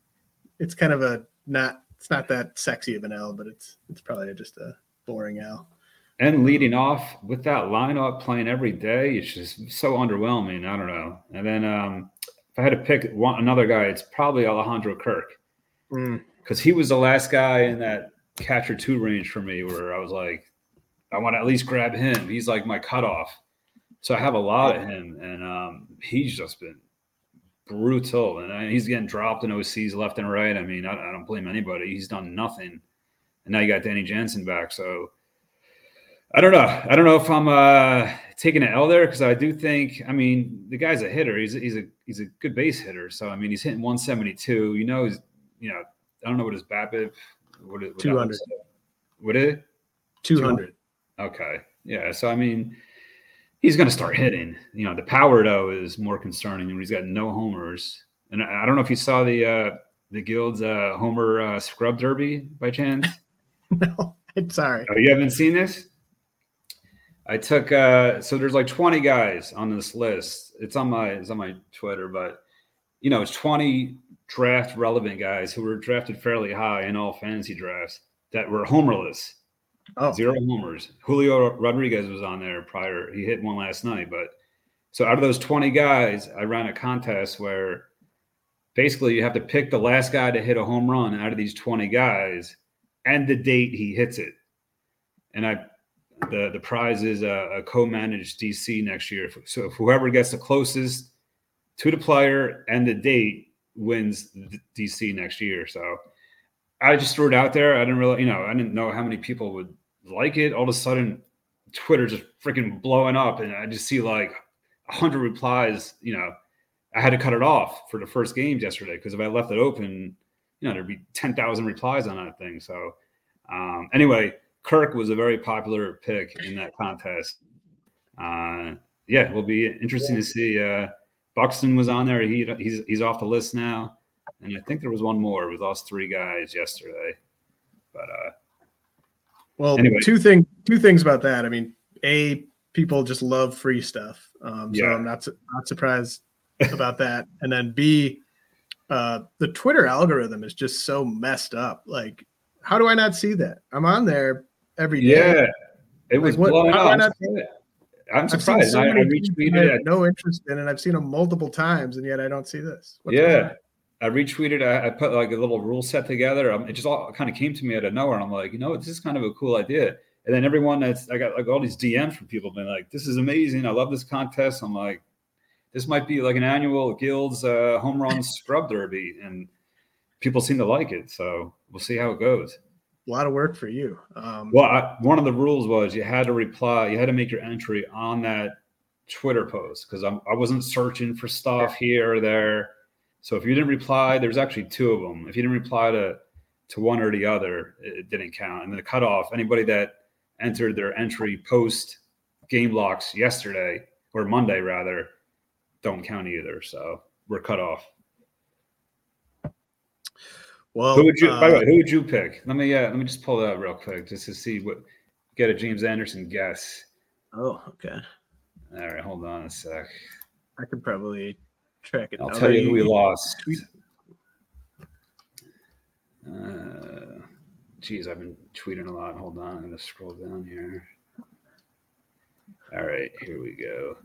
S2: it's not that sexy of an L, but it's probably just a boring L.
S3: And leading off with that lineup, playing every day, it's just so underwhelming. I don't know. And then if I had to pick another guy, it's probably Alejandro Kirk, because he was the last guy in that catcher 2 range for me where I was like, I want to at least grab him. He's like my cutoff. So I have a lot of him, and he's just been brutal. And he's getting dropped in OCs left and right. I mean, I don't blame anybody. He's done nothing. And now you got Danny Jansen back. So I don't know. I don't know if I'm taking an L there, because I do think, I mean, the guy's a hitter. He's a good base hitter. So I mean, he's hitting 172. I don't know what his BABIP. What
S2: 200.
S3: What is it?
S2: 200.
S3: Okay. Yeah. So I mean, he's going to start hitting. The power though is more concerning, and he's got no homers. And I don't know if you saw the Guild's homer scrub derby by chance.
S2: No, I'm sorry.
S3: Oh, you haven't seen this? I took so there's like 20 guys on this list. It's on my Twitter, but it's 20 draft relevant guys who were drafted fairly high in all fantasy drafts that were homerless.
S2: Oh.
S3: 0 homers. Julio Rodriguez was on there prior. He hit 1 last night, but so out of those 20 guys, I ran a contest where basically you have to pick the last guy to hit a home run out of these 20 guys and the date he hits it. And the prize is a co-managed DC next year. So if whoever gets the closest to the player and the date wins the DC next year. So I just threw it out there. I didn't really, I didn't know how many people would like it. All of a sudden, Twitter just freaking blowing up, and I just see like 100 replies. I had to cut it off for the first games yesterday, because if I left it open, there'd be 10,000 replies on that thing. So anyway, Kirk was a very popular pick in that contest. It will be interesting to see. Buxton was on there. He's off the list now. And I think there was one more. We lost 3 guys yesterday. But
S2: anyway. Two things about that. I mean, A, people just love free stuff. So I'm not surprised about that. And then B, the Twitter algorithm is just so messed up. Like, how do I not see that? I'm on there every day.
S3: Yeah, it was blowing up. I'm surprised. I retweeted it.
S2: I have no interest in it. I've seen them multiple times, and yet I don't see this.
S3: I retweeted. I put like a little rule set together. It just all kind of came to me out of nowhere. And I'm like, this is kind of a cool idea. And then everyone I got like all these DMs from people being like, this is amazing. I love this contest. I'm like, this might be like an annual Guild's home run scrub derby. And people seem to like it. So we'll see how it goes.
S2: A lot of work for you.
S3: One of the rules was you had to reply. You had to make your entry on that Twitter post, because I wasn't searching for stuff here or there. So if you didn't reply, there's actually 2 of them. If you didn't reply to one or the other, it didn't count. And then the cutoff, anybody that entered their entry post game locks yesterday or Monday rather don't count either. So we're cut off.
S2: Well,
S3: by the way, who would you pick? Let me just pull that up real quick just to see get a James Anderson guess.
S2: Oh, okay.
S3: All right, hold on a sec.
S2: I could probably track it.
S3: I'll tell you who we lost. Geez, I've been tweeting a lot. Hold on, I'm going to scroll down here. All right, here we go.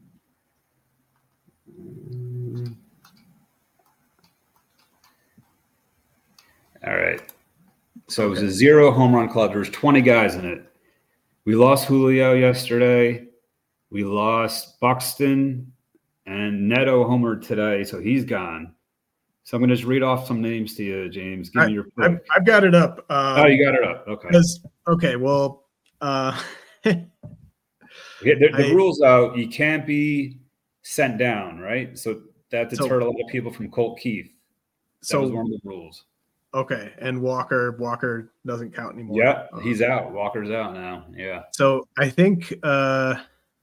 S3: All right. So it was a 0 home run club. There was 20 guys in it. We lost Julio yesterday. We lost Buxton and Neto homered today, so he's gone. So I'm going to just read off some names to you, James. Give me your pick.
S2: I've got it up.
S3: Oh, you got it up. Okay.
S2: Okay. Well,
S3: the rules out. You can't be sent down, right? So that deterred a lot of people from Colt Keith. That was one of the rules.
S2: Okay, and Walker doesn't count anymore.
S3: Yeah, he's out. Walker's out now. Yeah.
S2: So I think, oh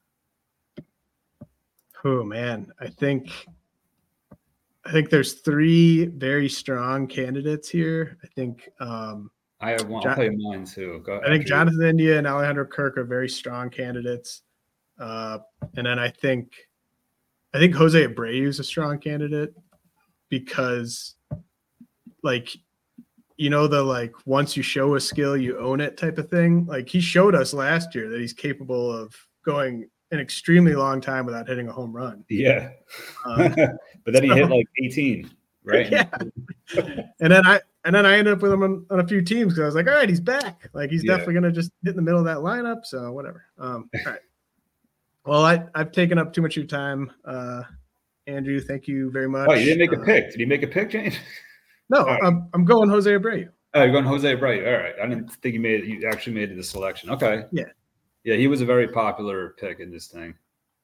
S2: man, I think there's 3 very strong candidates here. I think
S3: I have one. I'll tell you mine too.
S2: I think Jonathan India and Alejandro Kirk are very strong candidates, and then I think Jose Abreu is a strong candidate because, like, you know, the like once you show a skill, you own it type of thing. Like he showed us last year that he's capable of going an extremely long time without hitting a home run.
S3: Yeah. But then he hit like 18, right?
S2: Yeah. and then I ended up with him on a few teams because I was like, all right, he's back. Like he's definitely gonna just hit in the middle of that lineup. So whatever. All right. Well, I've taken up too much of your time. Andrew, thank you very much.
S3: Oh, you didn't make a pick. Did he make a pick, James?
S2: No, right. I'm going Jose Abreu.
S3: Oh, you're going Jose Abreu. All right. I didn't think you actually made the selection. Okay.
S2: Yeah.
S3: Yeah, he was a very popular pick in this thing.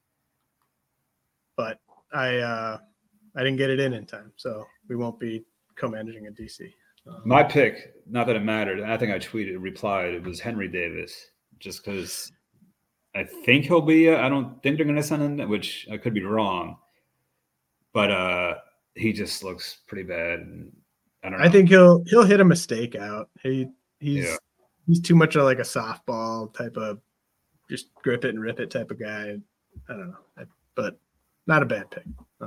S2: But I didn't get it in time, so we won't be co-managing at DC.
S3: My pick, not that it mattered, I think I replied, it was Henry Davis, just because I think he'll be. I don't think they're going to send him, which I could be wrong. But he just looks pretty bad. And I don't know.
S2: I think he'll hit a mistake out. He's too much of like a softball type of just grip it and rip it type of guy. I don't know, but not a bad pick.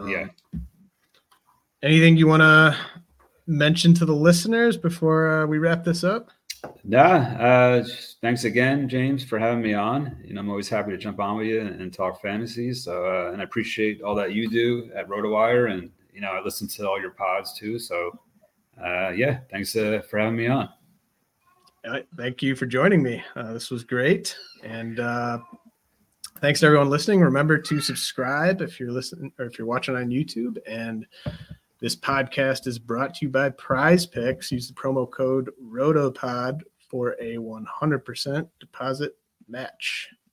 S2: Anything you want to mention to the listeners before we wrap this up?
S3: Thanks again, James, for having me on. I'm always happy to jump on with you and talk fantasy. So, and I appreciate all that you do at RotoWire, and I listen to all your pods too. So, thanks for having me on.
S2: All right, thank you for joining me. This was great, and thanks to everyone listening. Remember to subscribe if you're listening or if you're watching on YouTube. And this podcast is brought to you by Prize Picks. Use the promo code ROTOPOD for a 100% deposit match.